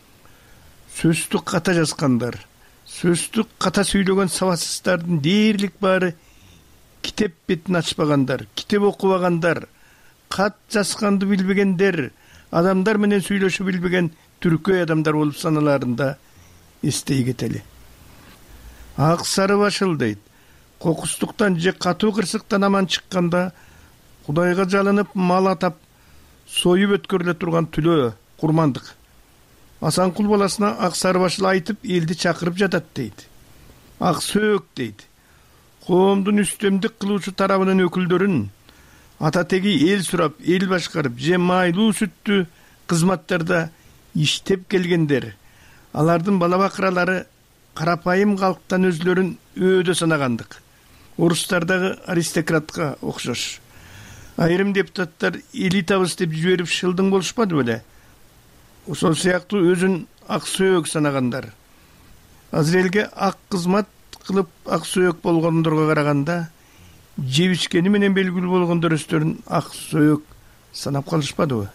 Сөздү ката жазгандар, сөздү ката сүйлөгөн сабатсыздардын дээрлик баары китеп бетин ачпагандар, китеп окубагандар, кат жазганды билбегендер, адамдар менен сүйлөшүп билбеген түркөй адамдар болуп саналарында эстей кетели. Ак сары башыл дейт. Кокустуктан же катуу кырсыктан аман чыкканда Кудайга жалынып мал атап союп өткөрүлө турган түлөө курмандык. Асанкул баласына ак сары башыл айтып элди чакырып жатат дейт. Ак сөөк дейт. Коомдун үстөмдүк кылуучу тарабынын өкүлдөрүн ата теги эл сурап, эл башкарып же майлуу сүттүү кызматтарда иштеп келгендер. Алардын бала бакыралары карапайым калктан өзлөрүн өөдө санагандык. Орустардагы аристократка окшош. Айрым депутаттар элитабыз деп жиберип шылдың болушпады беле? Ошол сыяктуу өзүн ак сөөк санагандар. Азыр элге ак кызмат кылып ак сөөк болгондорго караганда жебишкени менен белгилүү болгондор өздөрүн ак сөөк санап калышпадыбы?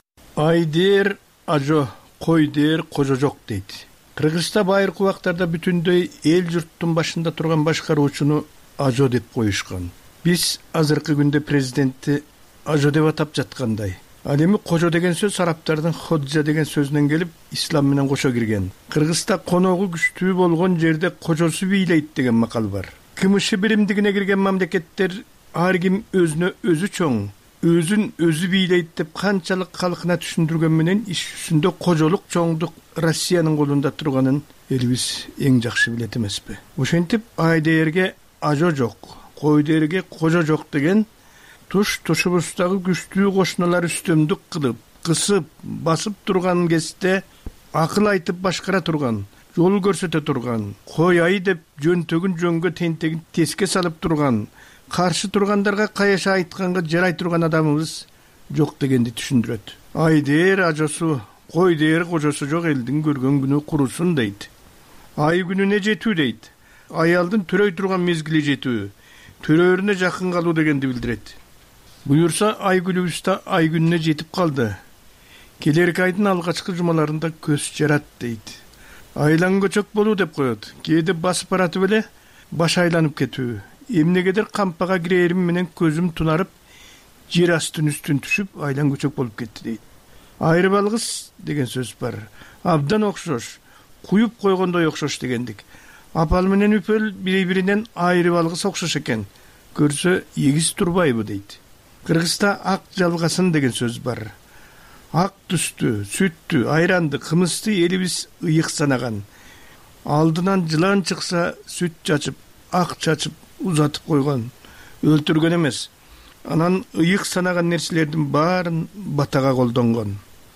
Ай дер ажо, кой дер кожо жок дейт. Кыргызста байыркы убактарда бүтүндөй эл журттун башында турган башкаруучуну ажо деп коюшкан. Биз азыркы күндө президентти ажо деп атап жаткандай. Ал эми кожо деген сөз арабтардын ходжа деген сөзүнөн келип, ислам менен кошо кирген. Кыргызда коногу күчтүү болгон жерде кожосу бийлейт деген макал бар. Кымышы биримдигине кирген мамлекеттер ар ким өзүнө өзү чоң, өзүн өзү бийлейт деп канчалык калкына түшүндүргөн менен иш жүзүндө кожолук чоңдук Россиянын колунда турганын элибиз эң жакшы билет эмеспи? Ошентип айдээрге ажо жок, койдерге кожо жок деген туш-тушубуздагы күчтүү кошуналар үстөмдүк кылып, кысып, басып турган кезде акыл айтып башкара турган, жол көрсөтө турган, кояй деп жөнтөгүн жөнгө тентегин теске салып турган, каршы тургандарга каяша айтканга жарай турган адамыбыз жок дегенди түшүндүрөт. Айдер ажосу, койдер кожосу жок элдин көргөн күнү курусун дейт. Ай күнүнө жетүү дейт. Аялдын төрөй турган мезгили жетүү, төрөөрүнө жакын калуу дегенди билдирет. Буюрса ай күнүбүздө ай күнүнө жетип калды. Келерки айдын алгачкы жумаларында көз жарат дейт. Айлан көчөк болуу деп коет. Кээде басып баратып эле баш айланып кетүү. Эмнегедир кампага кирээрим менен көзүм тунарып, жер астын үстүн түшүп, айлан көчөк болуп кетти дейт. Айры балгыс деген сөз бар. Абдан окшош, куюп койгондой окшош дегендик. Апал менен үпөл бири-биринен айры балгыс окшош экен. Көрсө эгиз турбайбы дейт. Кыргызда ак жалгасын деген сөз бар. Ак түстү, сүттү, айранды, кымызды элибиз ыйык санаган. Алдынан жылан чыкса сүт чачып, ак чачып узатып койгон, өлтүргөн эмес. Анан ыйык санаган нерселердин баарын батага колдонгон.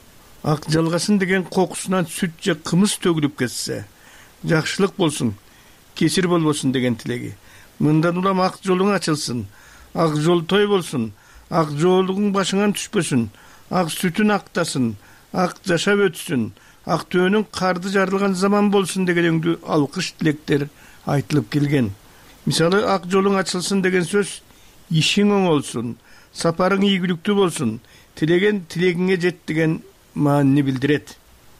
Ак жалгасын деген кокусунан сүт же кымыз төгүлүп кетсе, жакшылык болсун, кесир болбосун деген тилеги. Мындан улам ак жолуң ачылсын, ак жол той болсун, ак жоолугуң башыңан түшпөсүн, ак сүтүн актасын, ак жашап өтсүн, ак төөнүң карды жарылган заман болсун дегендүү алкыш тилектер айтылып келген. Мисалы ак жолуң ачылсын деген сөз ишиң оңолсун, сапарың ийгиликтүү болсун, тилеген тилегиңе жет деген маанини билдирет.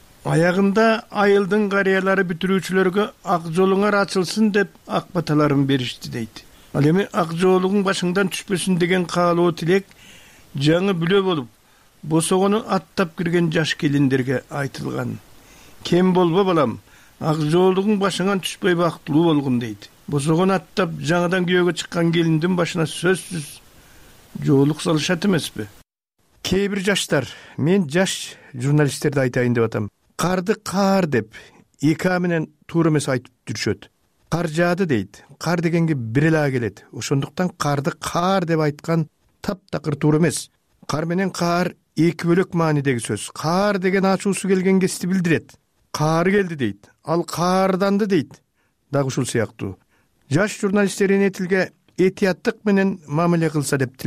Аягында айылдын карыялары бүтүрүүчүлөргө ак жолуңар ачылсын деп ак баталарын беришти дейт. Ал эми ак жоолугуң башыңдан түшпөсүн деген каалоо тилек жаңы бүлө болуп, босогону аттап кирген жаш келиндерге айтылган. Кем болбо балам, ак жоолугуң башыңан түшпөй бактылуу болгун дейт. Босогону аттап жаңыдан күйөөгө чыккан келиндин башына сөзсүз жоолук салышат эмеспи? Кээ бир жаштар, мен жаш журналисттерди айтайын деп атам. Карды каар деп эки а менен туура эмес айтып жүрүшөт. Кар жаады дейт. Кар дегенге бир эле келет. Ошондуктан карды каар деп айткан таптакыр туура эмес. Кар менен каар эки бөлөк маанидеги сөз. Каар деген ачуусу келген кезде билдирет. Каар келди дейт. Ал каарданды дейт. Дагы ушул сыяктуу. Жаш журналистер эне тилге этияттык менен мамиле кылса деп тилейм.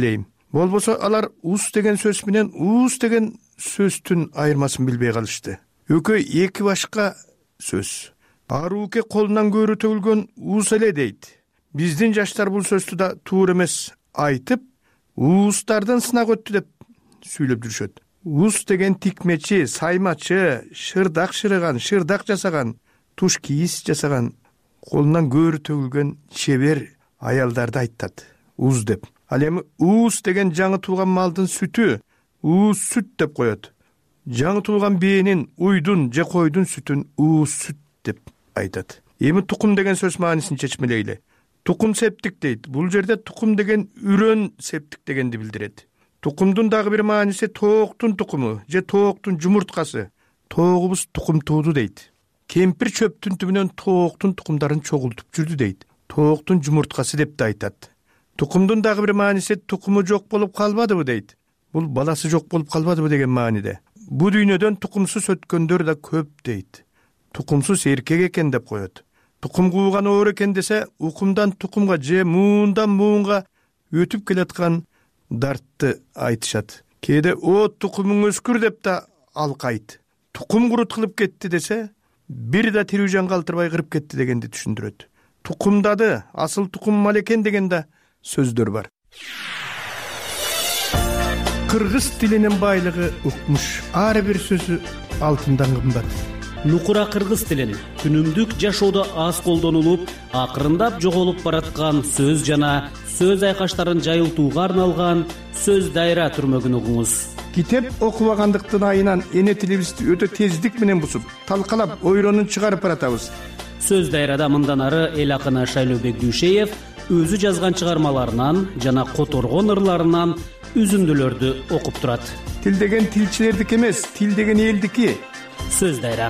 болбосо алар ус деген сөз менен уус деген сөздүн айырмасын билбей калышты. Экөө эки башка сөз. Арууке колунан көөрү төгүлгөн уус эле дейт. Биздин жаштар бул сөздү да туура эмес айтып, уустардан сынак өттү деп сүйлөп жүрүшөт. Уус деген тикмечи, саймачы, шырдак шырыган, шырдак жасаган, туш кийиз жасаган, колунан көөрү төгүлгөн чебер аялдарды айтат уус деп. Ал эми уус деген жаңы туулган малдын сүтү, уус сүт деп коет. Жаңы туулган бээнин, уйдун же койдун сүтүн уус сүт деп айтат. Эми тукум деген сөз маанисин чечмелейли. Тукум септик дейт. Бул жерде тукум деген үрөн септик дегенди билдирет. Тукумдун дагы бир мааниси тооктун тукуму же тооктун жумурткасы. Тоогубуз тукум тууду дейт. Кемпир чөптүн түбүнөн тооктун тукумдарын чогултуп жүрдү дейт. Тооктун жумурткасы деп да айтат. Тукумдун дагы бир мааниси тукуму жок болуп калбадыбы дейт. Бул баласы жок болуп калбадыбы деген мааниде. Бул дүйнөдөн тукумсуз өткөндөр да көп дейт. Тукумсуз эркек экен деп коет. Тукум кууган оор экен десе, укумдан тукумга же муундан муунга өтүп келаткан дартты айтышат. Кээде о тукумуң өскүр деп да алкайт. Тукум курут кылып кетти десе, бир да тирүү жан калтырбай кырып кетти дегенди түшүндүрөт. Тукумдады, асыл тукум мал экен деген да сөздөр бар. Кыргыз тилинин байлыгы укмуш. Ар бир сөзү алтындан кымбат. Нукура кыргыз тилин күнүмдүк жашоодо аз колдонулуп, акырындап жоголуп бараткан сөз жана сөз айкаштарын жайылтууга арналган сөз дайра түрмөгүн угуңуз. Китеп окубагандыктын айынан эне тилибизди өтө тездик менен бусуп, талкалап, ойронун чыгарып баратабыз. Сөз дайрада мындан ары эл акыны Шайлообек Дүйшеев өзү жазган чыгармаларынан жана которгон ырларынан үзүндүлөрдү окуп турат. Тил деген тилчилердики эмес, тил деген элдики. Сөз дайра.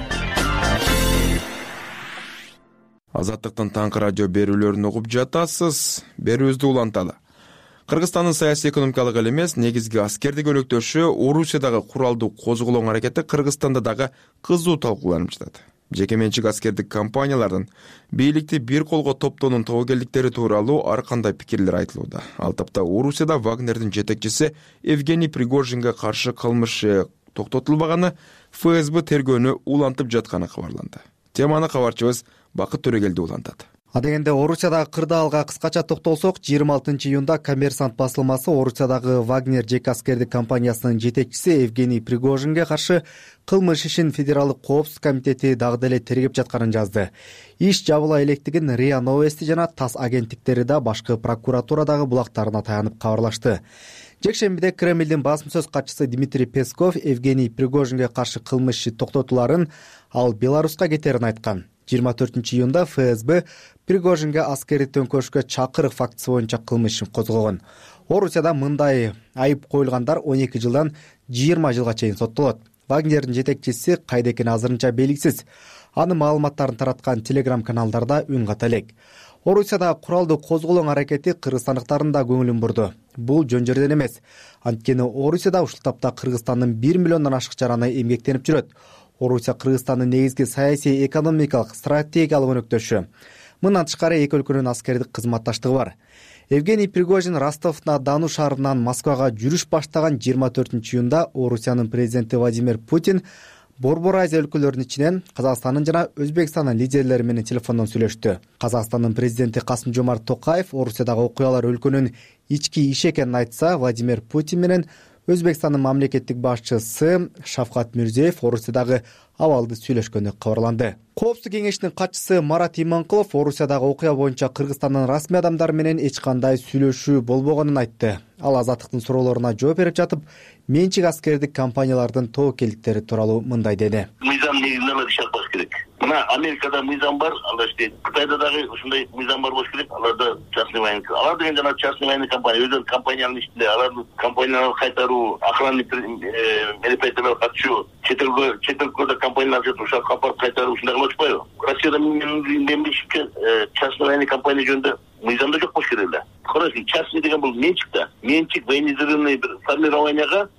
Азаттыктын таңкы радио берүүлөрүн угуп жатасыз. Берүүбүздү уланталы. Кыргызстандын саясий экономикалык эле эмес, негизги аскердик өнөктөшү Орусиядагы куралдуу козголоң аракети Кыргызстанда дагы кызуу талкууланып жатат. Жеке менчик аскердик компаниялардын бийликти бир колго топтоонун тобокелдиктери тууралуу ар кандай пикирлер айтылууда. Ал тапта Орусияда Вагнердин жетекчиси Евгений Пригожинге каршы кылмыш токтотулбаганы ФСБ тергөөнү улантып жатканы кабарланды. Теманы кабарчыбыз Бакыт Төрөгелди улантат. Адегенде Орусиядагы кырдаалга кыскача токтолсок, 26-июнда Коммерсант басылмасы Орусиядагы Вагнер жеке аскердик компаниясынын жетекчиси Евгений Пригожинге каршы кылмыш ишин Федералдык коопсуздук комитети дагы деле тергеп жатканын жазды. Иш жабыла электигин РИА Новости жана ТАСС агенттиктери да башкы прокуратурадагы булактарына таянып кабарлашты. Жекшембиде Кремлдин басым сөз катчысы Дмитрий Песков Евгений Пригожинге каршы кылмыш иши токтотуларын, ал Беларуска кетерин айткан. 24-июнда ФСБ Пригожинге аскердик төңкөрүшкө чакырык фактысы боюнча кылмыш ишин козгогон. Орусияда мындай айып коюлгандар 12 жылдан 20 жылга чейин соттолот. Вагнердин жетекчиси кайда экени азырынча белгисиз. Анын маалыматтарын тараткан телеграм каналдарда үн ката элек. Орусияда куралдуу козголоң аракети кыргызстандыктардын да көңүлүн бурду. Бул жөн жерден эмес. Анткени Орусияда ушул тапта Кыргызстандын 1 миллиондон ашык жараны эмгектенип жүрөт. Орусия Кыргызстандын негизги саясий, экономикалык, стратегиялык өнөктөшү. Мындан тышкары эки өлкөнүн аскердик кызматташтыгы бар. Евгений Пригожин Ростов-на-Дону шаарынан Москвага жүрүш баштаган 24-июнда Орусиянын президенти Владимир Путин Борбор Азия өлкөлөрүнүн ичинен Казакстандын жана Өзбекстандын лидерлери менен телефондон сүйлөштү. Казакстандын президенти Касым-Жомарт Токаев Орусиядагы окуялар өлкөнүн ички иши экенин айтса, Владимир Путин менен Өзбекстандын мамлекеттик башчысы Шавкат Мирзиеев Орусиядагы абалды сүйлөшкөнү кабарланды. Коопсуздук кеңешинин катчысы Марат Иманкулов Орусиядагы окуя боюнча Кыргызстандын расмий адамдары менен эч кандай сүйлөшүү болбогонун айтты. Ал Азаттыктын суроолоруна жооп берип жатып, менчик аскердик компаниялардын тобокелдиктери тууралуу мындай деди. Мыйзам негизинен иш албаш керек. Мына Америкада мыйзам бар, алар дейт. Кытайда дагы ушундай мыйзам бар болуш керек. Аларда частный военный. Алар деген жана частный военный компания, өзүнүн компаниянын ичинде алардын компанияларын кайтаруу, охранный мероприятияларга катышуу, чет өлкөдө компаниялар ушул капарып кайтаруу ушундай кылышпайбы? Россияда менин билишимче частный военный компания жөнүндө мыйзамда жок болуш керек эле. Короче, частный деген бул менчик да. Менчик военизированный бир формированияга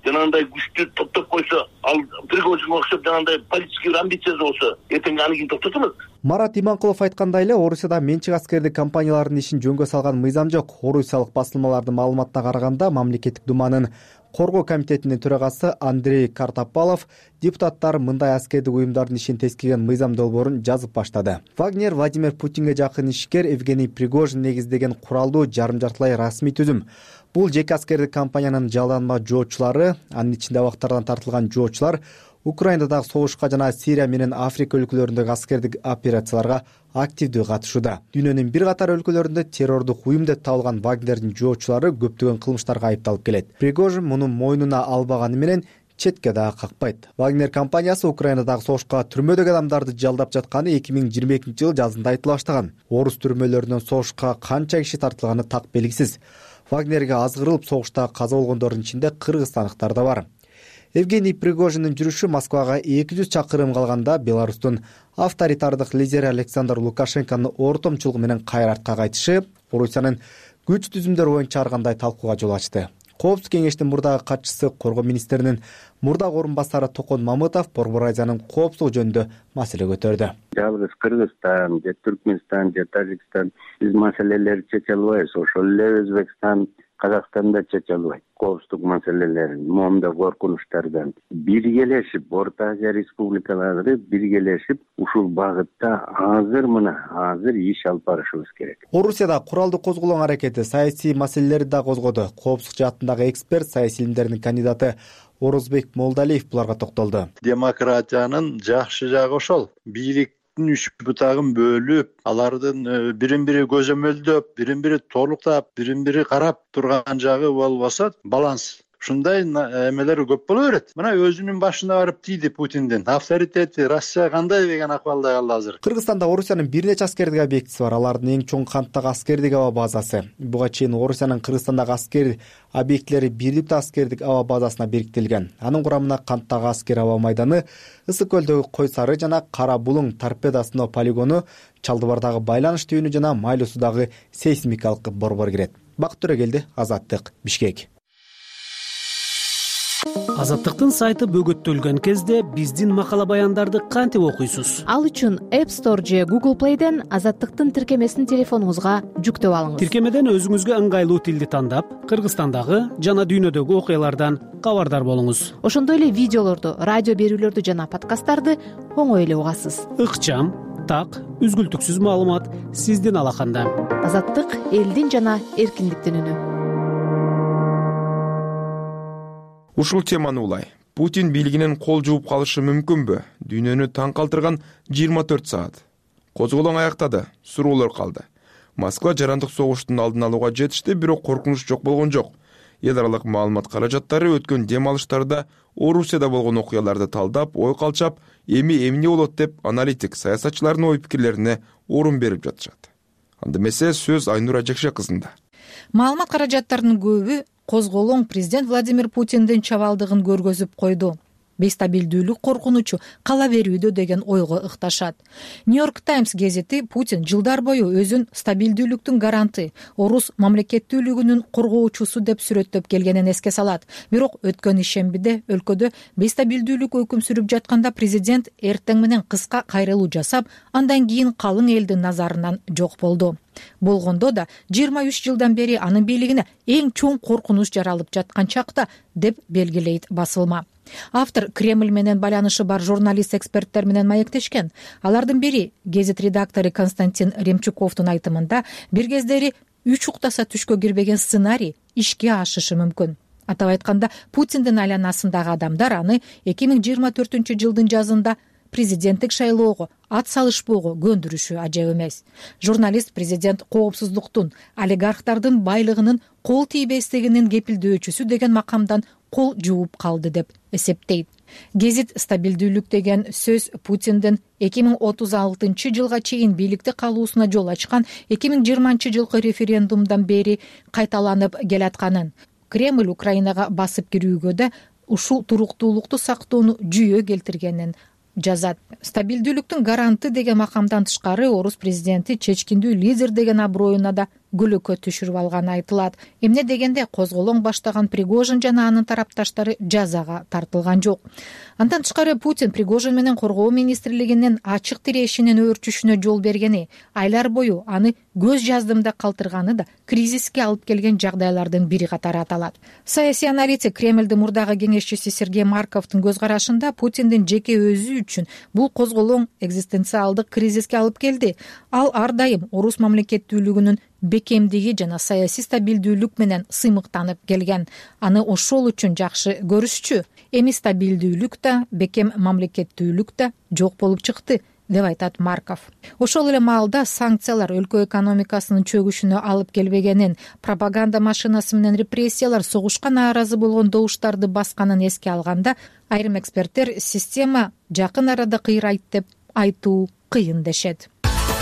жанагындай күчтү топтоп койсо, ал Пригожинге окшоп жанагындай политический амбициясы болсо, эртең аны ким токтотот? Марат Иманкулов айткандай эле, Орусияда менчик аскердик компаниялардын ишин жөнгө салган мыйзам жок. Орусиялык басылмалардын маалыматына караганда, Мамлекеттик думанын Коргоо комитетинин төрагасы Андрей Картопалов депутаттар мындай аскердик уюмдардын ишин тескиген мыйзам долбоорун жазып баштады. Вагнер Владимир Путинге жакын ишкер Евгений Пригожин негиздеген куралдуу жарым-жартылай расмий түзүм. Бул жеке аскердик компаниянын жалданма жоочулары, анын ичинде абактардан тартылган жоочулар Украинадагы согушка жана Сирия менен Африка өлкөлөрүндөгү аскердик операцияларга активдүү катышууда. Дүйнөнүн бир катар өлкөлөрүндө террордук уюм деп табылган Вагнердин жоочулары көптөгөн кылмыштарга айыпталып келет. Пригожин муну мойнуна албаганы менен четке дагы какпайт. Вагнер компаниясы Украинадагы согушка түрмөдөгү адамдарды жалдап жатканы 2022-жылы жазында айтыла баштаган. Орус түрмөлөрүнөн согушка канча киши тартылганы так белгисиз. Вагнерге азгырылып согушта каза болгондордун ичинде кыргызстандыктар да бар. Евгений Пригожиндин жүрүшү Москвага 200 чакырым калганда Беларустун авторитардык лидери Александр Лукашенконун ортомчулугу менен кайра артка кайтышы Орусиянын күч түзүмдөр боюнча ар кандай талкууга жол ачты. Коопсуздук кеңештин мурдагы катчысы, коргоо министринин мурдагы орун басары Токон Мамытов Борбор Азиянын коопсуздугу жөнүндө маселе көтөрдү. Жалгыз Кыргызстан, же Түркмөнстан, же Тажикстан биз маселелерди чече албайбыз. Ошол эле Өзбекстан, Казакстанда чече албайт. Коопсуздук маселелерин, моомдо коркунучтардан биргелешип, Орто Азия республикалары биргелешип, ушул багытта азыр иш алып барышыбыз керек. Орусияда куралдуу козголоң аракети саясий маселелерди да козгоду. Коопсуздук жаатындагы эксперт, саясий илимдердин кандидаты Орозбек Молдалиев буларга токтолду. Демократиянын жакшы жагы ошол. Үч бутагын бөлүп, алардын бирин-бири көзөмөлдөп, бирин-бири толуктап, бирин-бири карап турган жагы болбосо, баланс. Ушундай эмелер көп боло берет. Мына өзүнүн башына барып тийди Путиндин. Авторитети Россия кандай деген акыбалда калды азыр. Кыргызстанда Орусиянын бир нече аскердик объектиси бар. Алардын эң чоң канттагы аскердик аба базасы. Буга чейин Орусиянын Кыргызстандагы аскер объектилери бирликтүү аскердик аба базасына бириктирилген. Анын курамына канттагы аскер аба майданы, Ысык көлдөгү Кой Сары жана Кара Булуң торпеда сыноо полигону, Чалдыбардагы байланыш түйүнү жана Майлуу суудагы сейсмикалык борбор кирет. Бакыт Төрөгелди, Азаттык, Бишкек. Азаттыктын сайты бөгөттөлгөн кезде биздин макала баяндарды кантип окуйсуз? Ал үчүн App Store же Google Play'ден Азаттыктын тиркемесин телефонуңузга жүктөп алыңыз. Тиркемеден өзүңүзгө ыңгайлуу тилди тандап, Кыргызстандагы жана дүйнөдөгү окуялардан кабардар болуңуз. Ошондой эле видеолорду, радио берүүлөрдү жана подкасттарды оңой эле угасыз. Ыкчам, так, үзгүлтүксүз маалымат сиздин алаканда. Азаттык элдин жана эркиндиктин үнү. Ушул теманы улай. Путин бийлигинен кол жууп калышы мүмкүнбү? Дүйнөнү таң калтырган 24 саат. Козголоң аяктады, суроолор калды. Москва жарандык согуштун алдын алууга жетишти, бирок коркунуч жок болгон жок. Эл аралык маалымат каражаттары өткөн дем алыштарда Орусияда болгон окуяларды талдап, ой калчап, эми эмне болот деп аналитик, саясатчылардын ой пикирлерине орун берип жатышат. Анда эмесе сөз Айнура Жекше кызында. Маалымат каражаттарынын көбү козголоң президент Владимир Путиндин чабалдыгын көргөзүп койду. Бестабилдүүлүк коркунучу кала берүүдө деген ойго ыкташат. Нью-Йорк Таймс гезити Путин жылдар бою өзүн стабилдүүлүктүн гаранты, орус мамлекеттүүлүгүнүн коргоочусу деп сүрөттөп келгенин эске салат. Бирок өткөн ишембиде өлкөдө бестабилдүүлүк өкүм сүрүп жатканда президент эртең менен кыска кайрылуу жасап, андан кийин калың элдин назарынан жок болду. Болгондо да 23 жылдан бери анын бийлигине эң чоң коркунуч жаралып жаткан чакта деп белгилейт басылма. Автор Кремль менен байланышы бар журналист-эксперттер менен маектешкен. Алардын бири гезит редактору Константин Ремчуковдун айтымында бир кездери 3 уктаса түшкө кирбеген сценарий ишке ашышы мүмкүн. Атап айтканда, Путиндин айланасындагы адамдар аны 2024-жылдын жазында президенттик шайлоого ат салышпоого көндүрүшү ажап эмес. Журналист президент коопсуздуктун, олигархтардын байлыгынын кол тийбестигинин кепилдөөчүсү деген макамдан кол жууп калды деп эсептейт. Гезит стабилдүүлүк деген сөз Путиндин 2036-жылга чейин бийликте калуусуна жол ачкан 2020-жылкы референдумдан бери кайталанып келатканын, Кремль Украинага басып кирүүгө да ушул туруктуулукту сактоону жүйө келтиргенин жазат. Стабилдүүлүктүн гаранты деген макамдан тышкары орус президенти чечкиндүү лидер деген аброюна да көлөкө түшүрүп алганы айтылат. Эмне дегенде козголоң баштаган Пригожин жана анын тарапташтары жазага тартылган жок. Андан тышкары Путин Пригожин менен коргоо министрлигинин ачык тирешинин өөрчүшүнө жол бергени, айлар бою аны көз жаздымда калтырганы да кризиске алып келген жагдайлардын бири катары аталат. Саясий аналитик Кремлдин мурдагы кеңешчиси Сергей Марковдун көз карашында Путиндин жеке өзү үчүн бул козголоң экзистенциалдык кризиске алып келди. Ал ар дайым орус мамлекеттүүлүгүнүн бекемдиги жана саясий стабилдүүлүк менен сыймыктанып келген. Аны ошол үчүн жакшы көрүшчү. Эми стабилдүүлүк да, бекем мамлекеттүүлүк да жок болуп чыкты, деп айтат Марков. Ошол эле маалда санкциялар өлкө экономикасынын чөгүшүнө алып келбегенин, пропаганда машинасы менен репрессиялар согушка нааразы болгон добуштарды басканын эске алганда, айрым эксперттер система жакын арада кыйрайт деп айтуу кыйын дешет.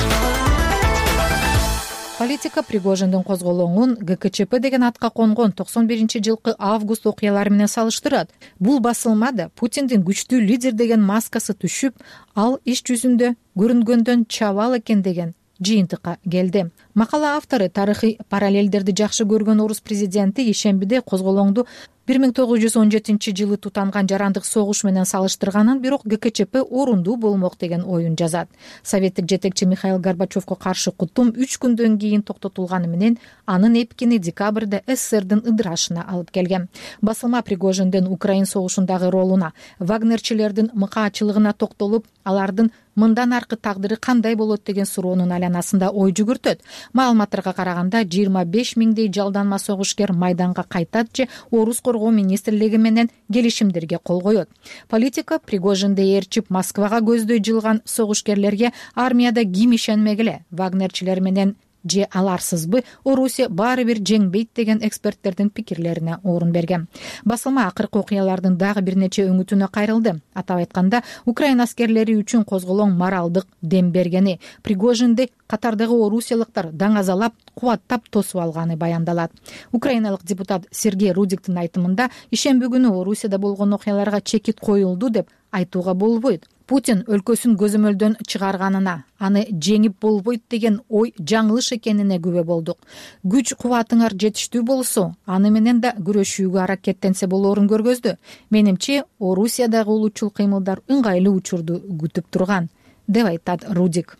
Политика Пригожиндин козголоңун ГКЧП деген атка конгон 91-жылкы август окуялары менен салыштырат. Бул басылмада Путиндин күчтүү лидер деген маскасы түшүп, ал иш жүзүндө көрүнгөндөн чабал экен деген жыйынтыкка келди. Макала автору тарыхый параллелдерди жакшы көргөн орус президенти ишембиде козголоңду 1917-жылы тутанган жарандык согуш менен салыштырганын, бирок ГКЧП орундуу болмок деген оюн жазат. Советтик жетекчи Михаил Горбачевко каршы кутум 3 күндөн кийин токтотулганы менен анын эпкини декабрда СССРдин ыдырашына алып келген. Басылма Пригожиндин Украин согушундагы ролуна, вагнерчилердин мыкаачылыгына токтолуп, алардын мындан аркы тагдыры кандай болот деген суроонун айланасында ой жүгүртөт. Маалыматтарга караганда 25 миңдей жалданма согушкер майданга кайтат же орус коргоо министрлиги менен келишимдерге кол коет. Политика Пригожинди ээрчип Москвага көздөй жылган согушкерлерге армияда ким ишенмегиле, вагнерчилер менен же аларсызбы Орусия баары бир жеңбейт деген эксперттердин пикирлерине орун берген. Басылма акыркы окуялардын дагы бир нече өңүтүнө кайрылды. Атап айтканда, Украина аскерлери үчүн козголоң моралдык дем бергени, Пригожинди катардагы орусиялыктар даңазалап, кубаттап тосуп алганы баяндалат. Украиналык депутат Сергей Рудиктин айтымында, ишемби күнү Орусияда болгон окуяларга чекит коюлду деп айтууга болбойт. Путин өлкөсүн көзөмөлдөн чыгарганына, аны жеңип болбойт деген ой жаңылыш экенине күбө болдук. Күч кубатыңар жетиштүү болсо, аны менен да күрөшүүгө аракеттенсе болоорун көргөздү. Менимче, Орусиядагы улуучул кыймылдар ыңгайлуу учурду күтүп турган, деп айтат Рудик.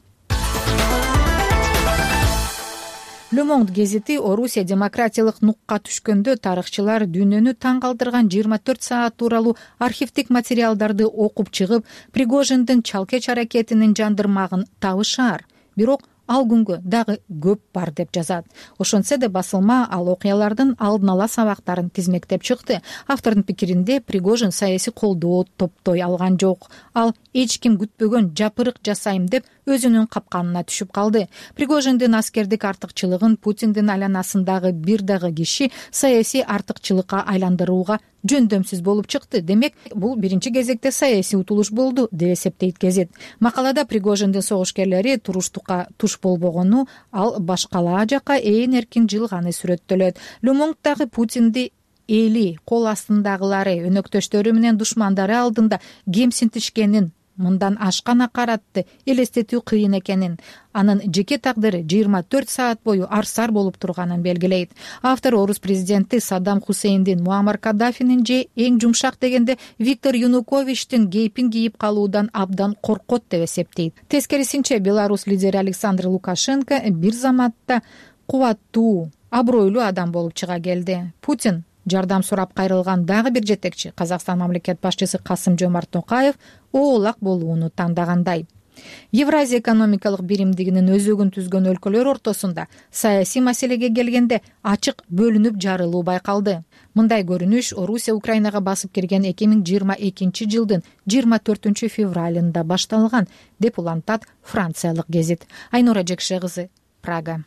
Le Monde гезити Орусия демократиялык нукка түшкөндө тарыхчылар дүйнөнү таң калтырган 24 саат тууралуу архивдик материалдарды окуп чыгып, Пригожиндин чалкеч аракетинин жандырмагын табышаар. Бирок ал күнгө дагы көп бар деп жазат. Ошентсе да басылма ал окуялардын алдын ала сабактарын тизмектеп чыкты. Автордун пикиринде Пригожин саясий колдоо топтой алган жок. Ал эч ким күтпөгөн жапырык жасайм деп өзүнүн капканына түшүп калды. Пригожиндин аскердик артыкчылыгын Путиндин айланасындагы бир дагы киши саясий артыкчылыкка айландырууга жөндөмсүз болуп чыкты. Демек, бул биринчи кезекте саясий утулуш болду, деп эсептейт гезит. Макалада Пригожиндин согушкерлери туруштукка туш болбогону, ал башкалаа жакка ээн эркин жылганы сүрөттөлөт. Le Monde дагы Путинди эли, кол астындагылары, өнөктөштөрү менен душмандары алдында кемсинтишкенин, мындан ашкан акаратты элестетүү кыйын экенин, анын жеке тагдыры 24 саат бою арсар болуп турганын белгилейт. Автор орус президенти Саддам Хусейндин, Муаммар Каддафинин же эң жумшак дегенде Виктор Януковичтин кейпин кийип калуудан абдан коркот деп эсептейт. Тескерисинче, Беларусь лидери Александр Лукашенко бир заматта кубаттуу, абройлуу адам болуп чыга келди. Путин жардам сурап кайрылган дагы бир жетекчи, Казакстан мамлекет башчысы Касым-Жомарт Токаев, оолак болууну тандагандай. Евразия экономикалык биримдигинин өзөгүн түзгөн өлкөлөр ортосунда саясий маселеге келгенде ачык бөлүнүп жарылуу байкалды. Мындай көрүнүш Орусия Украинага басып кирген 2022 жылдын 24 февралында башталган, деп улантат франциялык гезит. Айнура Жекше кызы, Прага.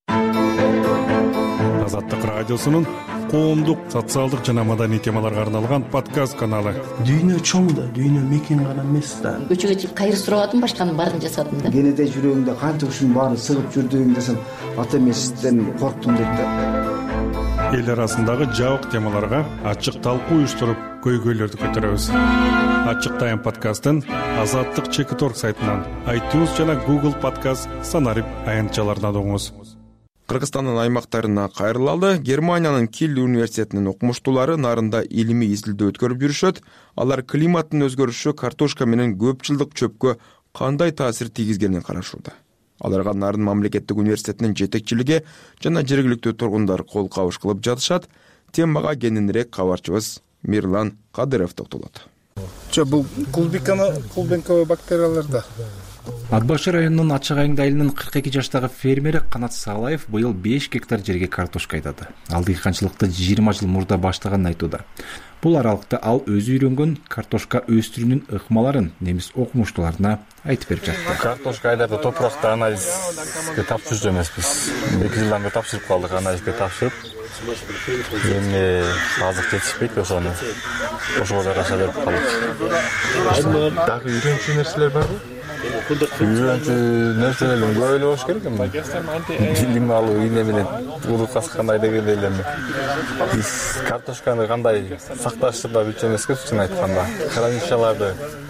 Азаттык радиосунун коомдук, социалдык жана маданий темаларга арналган подкаст каналы. Дүйнө чоң да, дүйнө мекен гана эмес да. Көчөгө чыгып кайыр сурап атам, башканын баарын жасадым да. Кенеде жүрөгүңдө канча ушунун баары сыгып жүрдүң десем, ата эмесизден корктум дейт да. Эл арасындагы жабык темаларга ачык талкуу уюштуруп, көйгөйлөрдү көтөрөбүз. Ачык тайм подкастын Азаттык Чекит.org сайтынан, iTunes жана Google Podcast санарип аянтчаларынан угуңуз. Кыргызстандын аймактарына кайрылалы. Германиянын Киль университетинин окумуштуулары нарында илимий изилдөө өткөрүп жүрүшөт. Алар климаттын өзгөрүшү картошка менен көп жылдык чөпкө кандай таасир тийгизгенин карашууда. Аларга Нарын мамлекеттик университетинин жетекчилиги жана жергиликтүү тургундар кол кабыш кылып жатышат. Темага кененирээк кабарчыбыз Мирлан Кадыров токтолот. Бул кулбенковый бактерияларда. Ат башы районунун Ачык Айыңды айылынын 42 жаштагы фермери Канат Салаев быйыл 5 гектар жерге картошка айдады. Ал дыйканчылыкты 20 жыл мурда баштаганын айтууда. Бул аралыкта ал өзү үйрөнгөн картошка өстүрүүнүн ыкмаларын немис окумуштууларына айтып берип жатты. Картошка айдарда топуракты анализге тапшырып эмеспиз. 2 жылдан бери тапшырып калдык, анализге тапшырып. Эми азык жетишпейт, ошону ошого жараша берип калдык. Дагы үйрөнчү нерселер барбы? Үйрөнчү нерселер көп эле болуш керек эми. Билим алуу, ийне менен урукка кандай дегендей эле. Биз картошканы кандай сакташырда билчү эмеспиз, чын айтканда. Хранилищаларды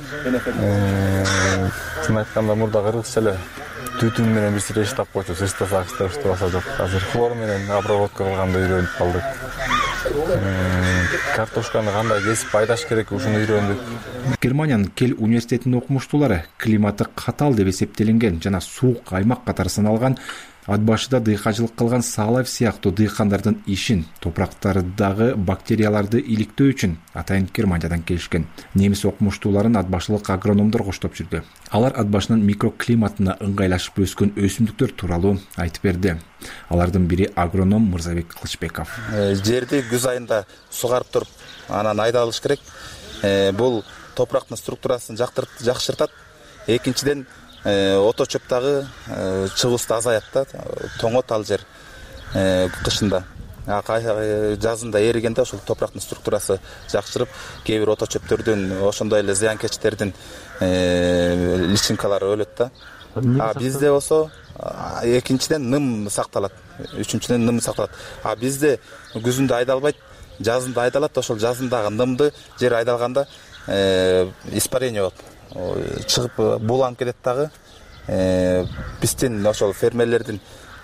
чын айтканда мурда кыргызча эле түтүн менен биз тап койчу, сыштасак что болсо жок. Азыр хлор менен обработка кылганды үйрөнүп калдык. Картошканы кандай кесип айдаш керек, ушуну үйрөндүк. Германиянын Кель университетинин окумуштуулары климаты катал деп эсептелинген жана суук аймак катары саналган ат башыда дыйканчылык кылган Салаев сыяктуу дыйкандардын ишин, топурактардагы бактерияларды иликтөө үчүн атайын Германиядан келишкен. Немис окумуштууларын ат башылык агрономдор коштоп жүрдү. Алар ат башынын микроклиматына ыңгайлашып өскөн өсүмдүктөр тууралуу айтып берди. Алардын бири агроном Мырзабек Кылычбеков. Жерди күз айында сугарып туруп, анан айдалыш керек. Бул топурактын структурасын жакшыртат. Экинчиден ото чөптагы чыгуусу азаят да, тоңот ал жер кышында. Жазында эригенде ошол топурактын структурасы жакшырып, кээ бир ото чөптөрдүн, ошондой эле зыянкечтердин личинкалары өлөт да. Бизде болсо экинчиден ным сакталат, үчүнчүдөн ным сакталат. Бизде күзүндө айдалбайт, жазында айдалат. Ошол жазындагы нымды жер айдалганда испарение болот. Чыгып буланып кетет дагы. Биздин ошол фермерлердин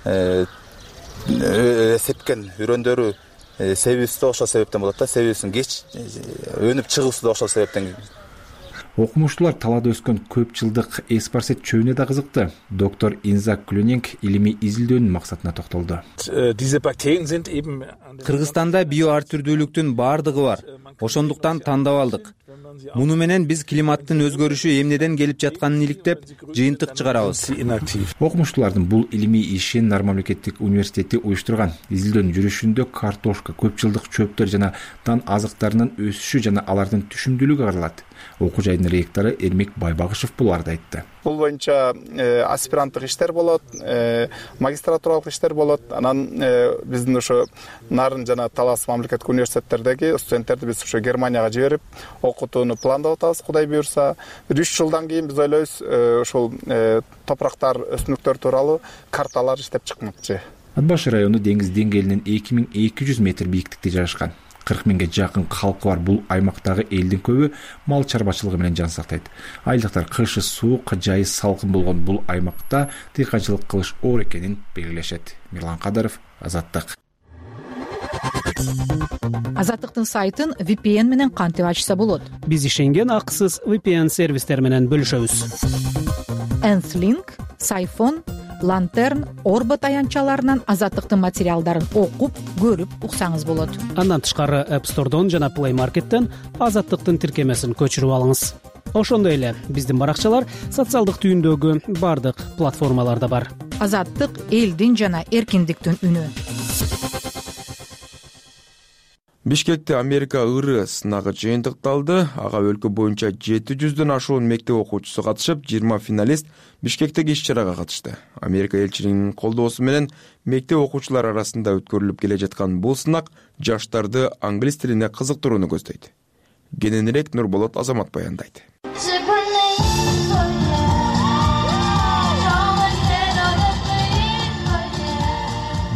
сепкен үрөндөрү себүүсү ошол себептен болот да. Себүүсүн кеч өнүп чыгуусу да ошол себептен. Окумуштуулар талаада өскөн көп жылдык эспарсет чөбүнө да кызыкты. Доктор Инза Клюнинг илимий изилдөөнүн максатына токтолду. Кыргызстанда био ар түрдүүлүктүн баардыгы бар. Ошондуктан тандап алдык. Муну менен биз климаттын өзгөрүшү эмнеден келип жатканын иликтеп, жыйынтык чыгарабыз. Окумуштуулардын бул илимий ишин Нар мамлекеттик университети уюштурган. Изилдөөнүн жүрүшүндө картошка, көп жылдык чөптөр жана дан азыктарынын өсүшү жана алардын түшүмдүүлүгү каралат. Окуу жайдын ректору Эрмек Байбагышев буларды айтты. Бул боюнча аспиранттык иштер болот, магистратуралык иштер болот. Анан биздин ошо Нарын жана Талас мамлекеттик университеттердеги студенттерди биз ошо Германияга жиберип, окутууну пландап атабыз, Кудай буюрса. 3 жылдан кийин биз ойлойбуз, ошол топурактар, өсүмдүктөр тууралуу карталар иштеп чыкмакчы. Ат башы району деңиз деңгээлинен 2200 метр бийиктикте жайгашкан. 40 миңге жакын калкы бар бул аймактагы элдин көбү мал чарбачылыгы менен жан сактайт. Айлыктар кышы суук, жайы салкын болгон бул аймакта дыйканчылык кылыш оор экенин белгилешет. Мирлан Кадыров, Азаттык. Азаттыктын сайтын VPN менен кантип ачса болот? Биз ишенген акысыз VPN сервистер менен бөлүшөбүз. Nth-Link, Сайфон, Lantern, Орбо таянчаларынан Азаттыктын материалдарын окуп, көрүп уксаңыз болот. Андан тышкары App Store'дон жана Play Market'тен Азаттыктын тиркемесин көчүрүп алыңыз. Ошондой эле биздин баракчалар социалдык түйүндөгү бардык платформаларда бар. Азаттык элдин жана эркиндиктин үнү. Бишкекте Америка ыры сынагы жыйынтыкталды. Ага өлкө боюнча 700дөн ашуун мектеп окуучусу катышып, 20 финалист Бишкектеги иш-чарага катышты. Америка элчилигинин колдоосу менен мектеп окуучулары арасында өткөрүлүп келе жаткан бул сынак жаштарды англис тилине кызыктырууну көздөйт. Кененирээк Нурболот Азамат баяндайт.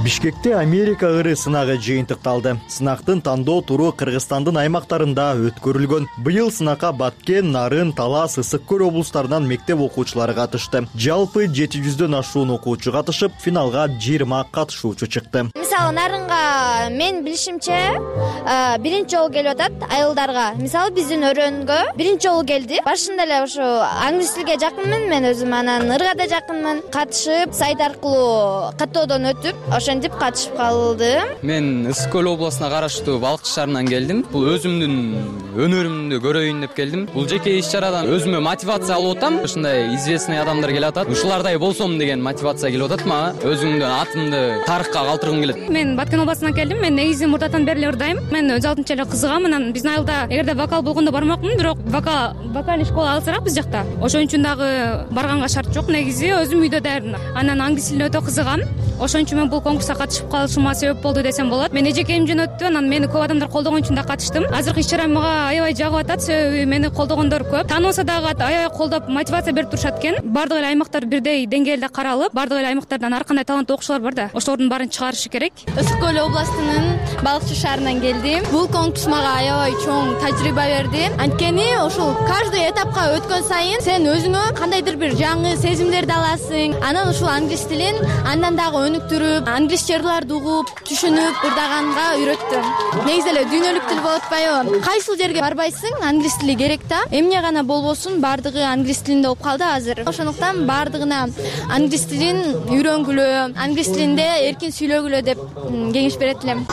Бишкекте Америка ыры сынагы жыйынтыкталды. Сынактын тандоо туру Кыргызстандын аймактарында өткөрүлгөн. Быйыл сынакка Баткен, Нарын, Талас, Ысык Көл облустарынан мектеп окуучулары катышты. Жалпы 700дөн ашуун окуучу катышып, финалга 20 катышуучу чыкты. Мисалы Нарынга мен билишимче биринчи жолу келип атат айылдарга. Мисалы биздин өрөнгө биринчи жолу келди. Башында эле ошо англис тилге жакынмын мен өзүм, анан ырга да жакынмын. Катышып, сайт аркылуу каттоодон өтүп, ошентип катышып калдым. Мен Ысык Көл областына караштуу Балыкчы шаарынан келдим. Бул өзүмдүн өнөрүмдү көрөйүн деп келдим. Бул жеке иш чарадан өзүмө мотивация алып атам. Ушундай известный адамдар келип атат. Ушулардай болсом деген мотивация келип атат мага. Өзүмдүн атымды тарыхка калтыргым келет. Мен Баткен областынан келдим. Мен негизи мурдатан бери эле ырдайм. Мен өз алдынча эле кызыгам. Анан биздин айылда эгерде вокал болгондо бармакмын, бирок вокальный школа алсырак биз жакта. Ошон үчүн дагы барганга шарт жок. Негизи өзүм үйдө даярдым. Анан англис тилине өтө кызыгам. Ошон үчүн мен бул конкурска катышып калышыма себеп болду десем болот. Мен эжекемден өттү, анан мени көп адамдар колдогон үчүн да катыштым. Азыркы иш чара мага аябай жагып атат, себеби мени колдогондор көп. Тааныбаса дагы аябай колдоп мотивация берип турушат экен. Бардык эле аймактар бирдей деңгээлде каралып, бардык эле аймактардан ар кандай таланттуу окуучулар бар да, ошолордун баарын чыгарышы керек. Ысык Көл областынын Балыкчы шаарынан келдим. Бул конкурс мага аябай чоң тажрыйба берди. Анткени ошол каждый этапка өткөн сайын сен өзүңө кандайдыр бир жаңы сезимдерди аласың. Анан ушул англис тилин андан дагы өнүктүрүп, англис жырларды угуп, түшүнүп, ырдаганга үйрөттүм. Негизи эле дүйнөлүк тил болуп атпайбы? Кайсыл жерге барбайсың, англис тили керек да. Эмне гана болбосун, бардыгы англис тилинде болуп калды азыр. Ошондуктан бардыгына англис тилин үйрөнгүлө, англис тилинде эркин сүйлөгүлө деп кеңеш берет элем.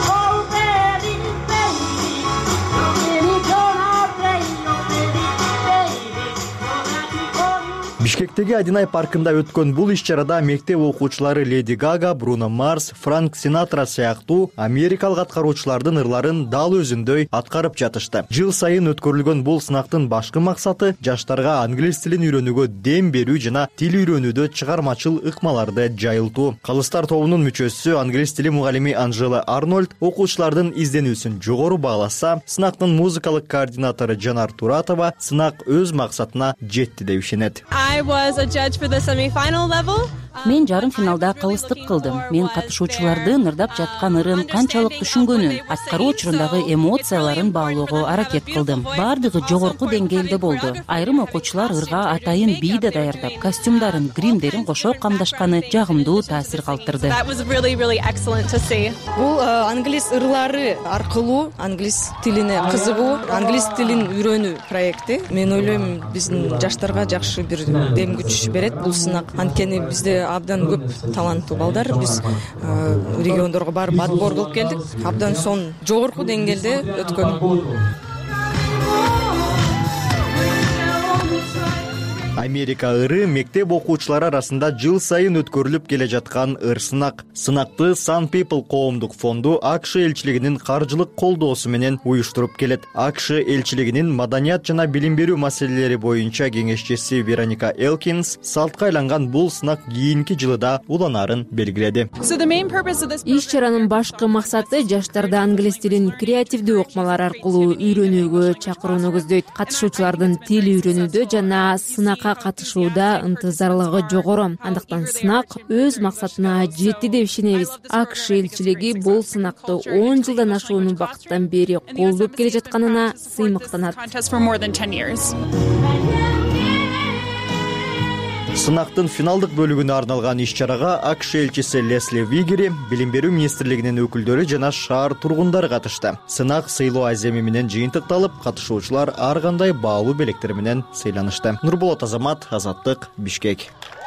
Бишкектеги Адинай паркында өткөн бул иш чарада мектеп окуучулары Леди Гага, Бруно Марс, Франк Синатра сыяктуу америкалык аткаруучулардын ырларын дал өзүндөй аткарып жатышты. Жыл сайын өткөрүлгөн бул сынактын башкы максаты жаштарга англис тилин үйрөнүүгө дем берүү жана тил үйрөнүүдө чыгармачыл ыкмаларды жайылтуу. Калыстар тобунун мүчөсү, англис тили мугалими Анжела Арнольд окуучулардын изденүүсүн жогору бааласа, сынактын музыкалык координатору Жанар Туратова сынак өз максатына жетти деп ишенет. Мен жарым финалда калыстык кылдым. Мен катышуучулардын ырдап жаткан ырын канчалык түшүнгөнүн, аткаруу учурундагы эмоцияларын баалоого аракет кылдым. Бардыгы жогорку деңгээлде болду. Айрым окуучулар ырга атайын бий да даярдап, костюмдарын, гримдерин кошо камдашканы жагымдуу таасир калтырды. Бул англис ырлары аркылуу англис тилине кызыгуу, англис тилин үйрөнүү проекти. Мен ойлойм, биздин жаштарга жакшы бир дем күч берет бул сынак. Анткени бизде абдан көп таланттуу балдар. Биз региондорго барып отбор кылып келдик. Абдан сон жогорку деңгээлде өткөн. Америка ыры мектеп окуучулары арасында жыл сайын өткөрүлүп келе жаткан ыр сынак. Сынакты Sun People коомдук фонду АКШ элчилигинин каржылык колдоосу менен уюштуруп келет. АКШ элчилигинин маданият жана билим берүү маселелери боюнча кеңешчиси Вероника Элкинс салтка айланган бул сынак кийинки жылы да уланаарын белгиледи. Иш чаранын башкы максаты жаштарды англис тилин креативдүү ыкмалар аркылуу үйрөнүүгө чакырууну көздөйт. Катышуучулардын тил үйрөнүүдө жана сынакка катышууда ынтызарлыгы жогору. Андыктан сынак өз максатына жетти деп ишенебиз. АКШ элчилиги бул сынакты 10 жылдан ашуун убакыттан бери колдоп келе жатканына сыймыктанат. Сынактын финалдык бөлүгүнө арналган иш чарага АКШ элчиси Лесли Вигери, билим берүү министрлигинин өкүлдөрү жана шаар тургундары катышты. Сынак сыйлоо аземи менен жыйынтыкталып, катышуучулар ар кандай баалуу белектер менен сыйланышты. Нурболот Азамат, Азаттык, Бишкек.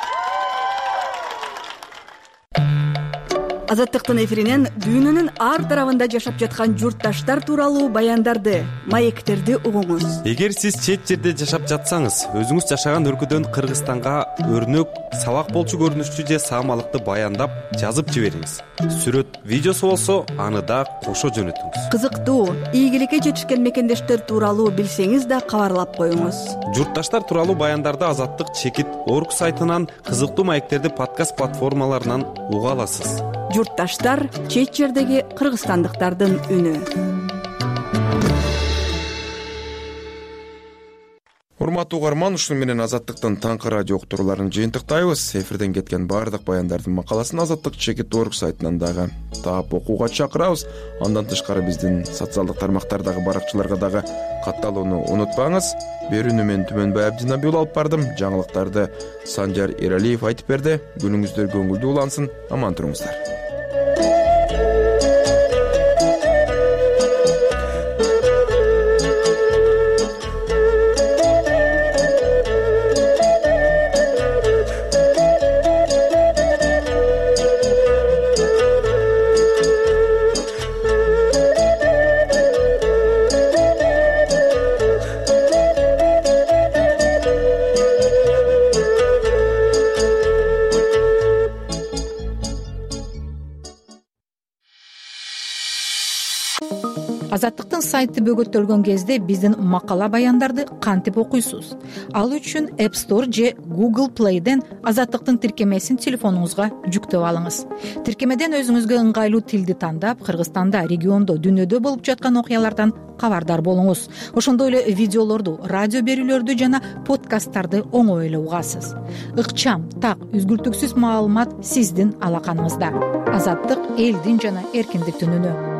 Азаттыктын эфиринен дүйнөнүн ар тарабында жашап жаткан журтташтар тууралуу баяндарды, маектерди угуңуз. Эгер сиз чет жерде жашап жатсаңыз, өзүңүз жашаган өлкөдөн Кыргызстанга өрнөк, сабак болчу көрүнүштүү же саамалыкты баяндап, жазып жибериңиз. Сүрөт, видеосу болсо, аны да кошо жөнөтүңүз. Кызыктуу, ийгиликке жетишкен мекендештер тууралуу билсеңиз да кабарлап коюңуз. Журтташтар тууралуу баяндарды Азаттык чекит орг сайтынан, кызыктуу маектерди подкаст платформаларынан уга аласыз. Журтташтар чет жердеги кыргызстандыктардын үнү. урматтуу угарман, ушуну менен Азаттыктын таңкы радио уктурууларын жыйынтыктайбыз. Эфирден кеткен баардык баяндардын макаласын Азаттык /org сайтынан дагы таап окууга чакырабыз. Андан тышкары биздин социалдык тармактардагы баракчаларга дагы катталууну унутпаңыз. Берүүнү мен Түмөнбай Абдинабий уулу алып бардым. Жаңылыктарды Санжар Эралиев айтып берди. Күнүңүздөр көңүлдүү улансын. Аман туруңуздар. Азаттыктын сайты бөгөттөлгөн кезде биздин макала баяндарды кантип окуйсуз? Ал үчүн App Store же Google Play'ден Азаттыктын тиркемесин телефонуңузга жүктөп алыңыз. Тиркемеден өзүңүзгө ыңгайлуу тилди тандап, Кыргызстанда, региондо, дүйнөдө болуп жаткан окуялардан кабардар болуңуз. Ошондой эле видеолорду, радио берүүлөрдү жана подкасттарды оңой эле угасыз. Ыкчам, так, үзгүлтүксүз маалымат сиздин алаканыңызда. Азаттык элдин жана эркиндиктин үнү.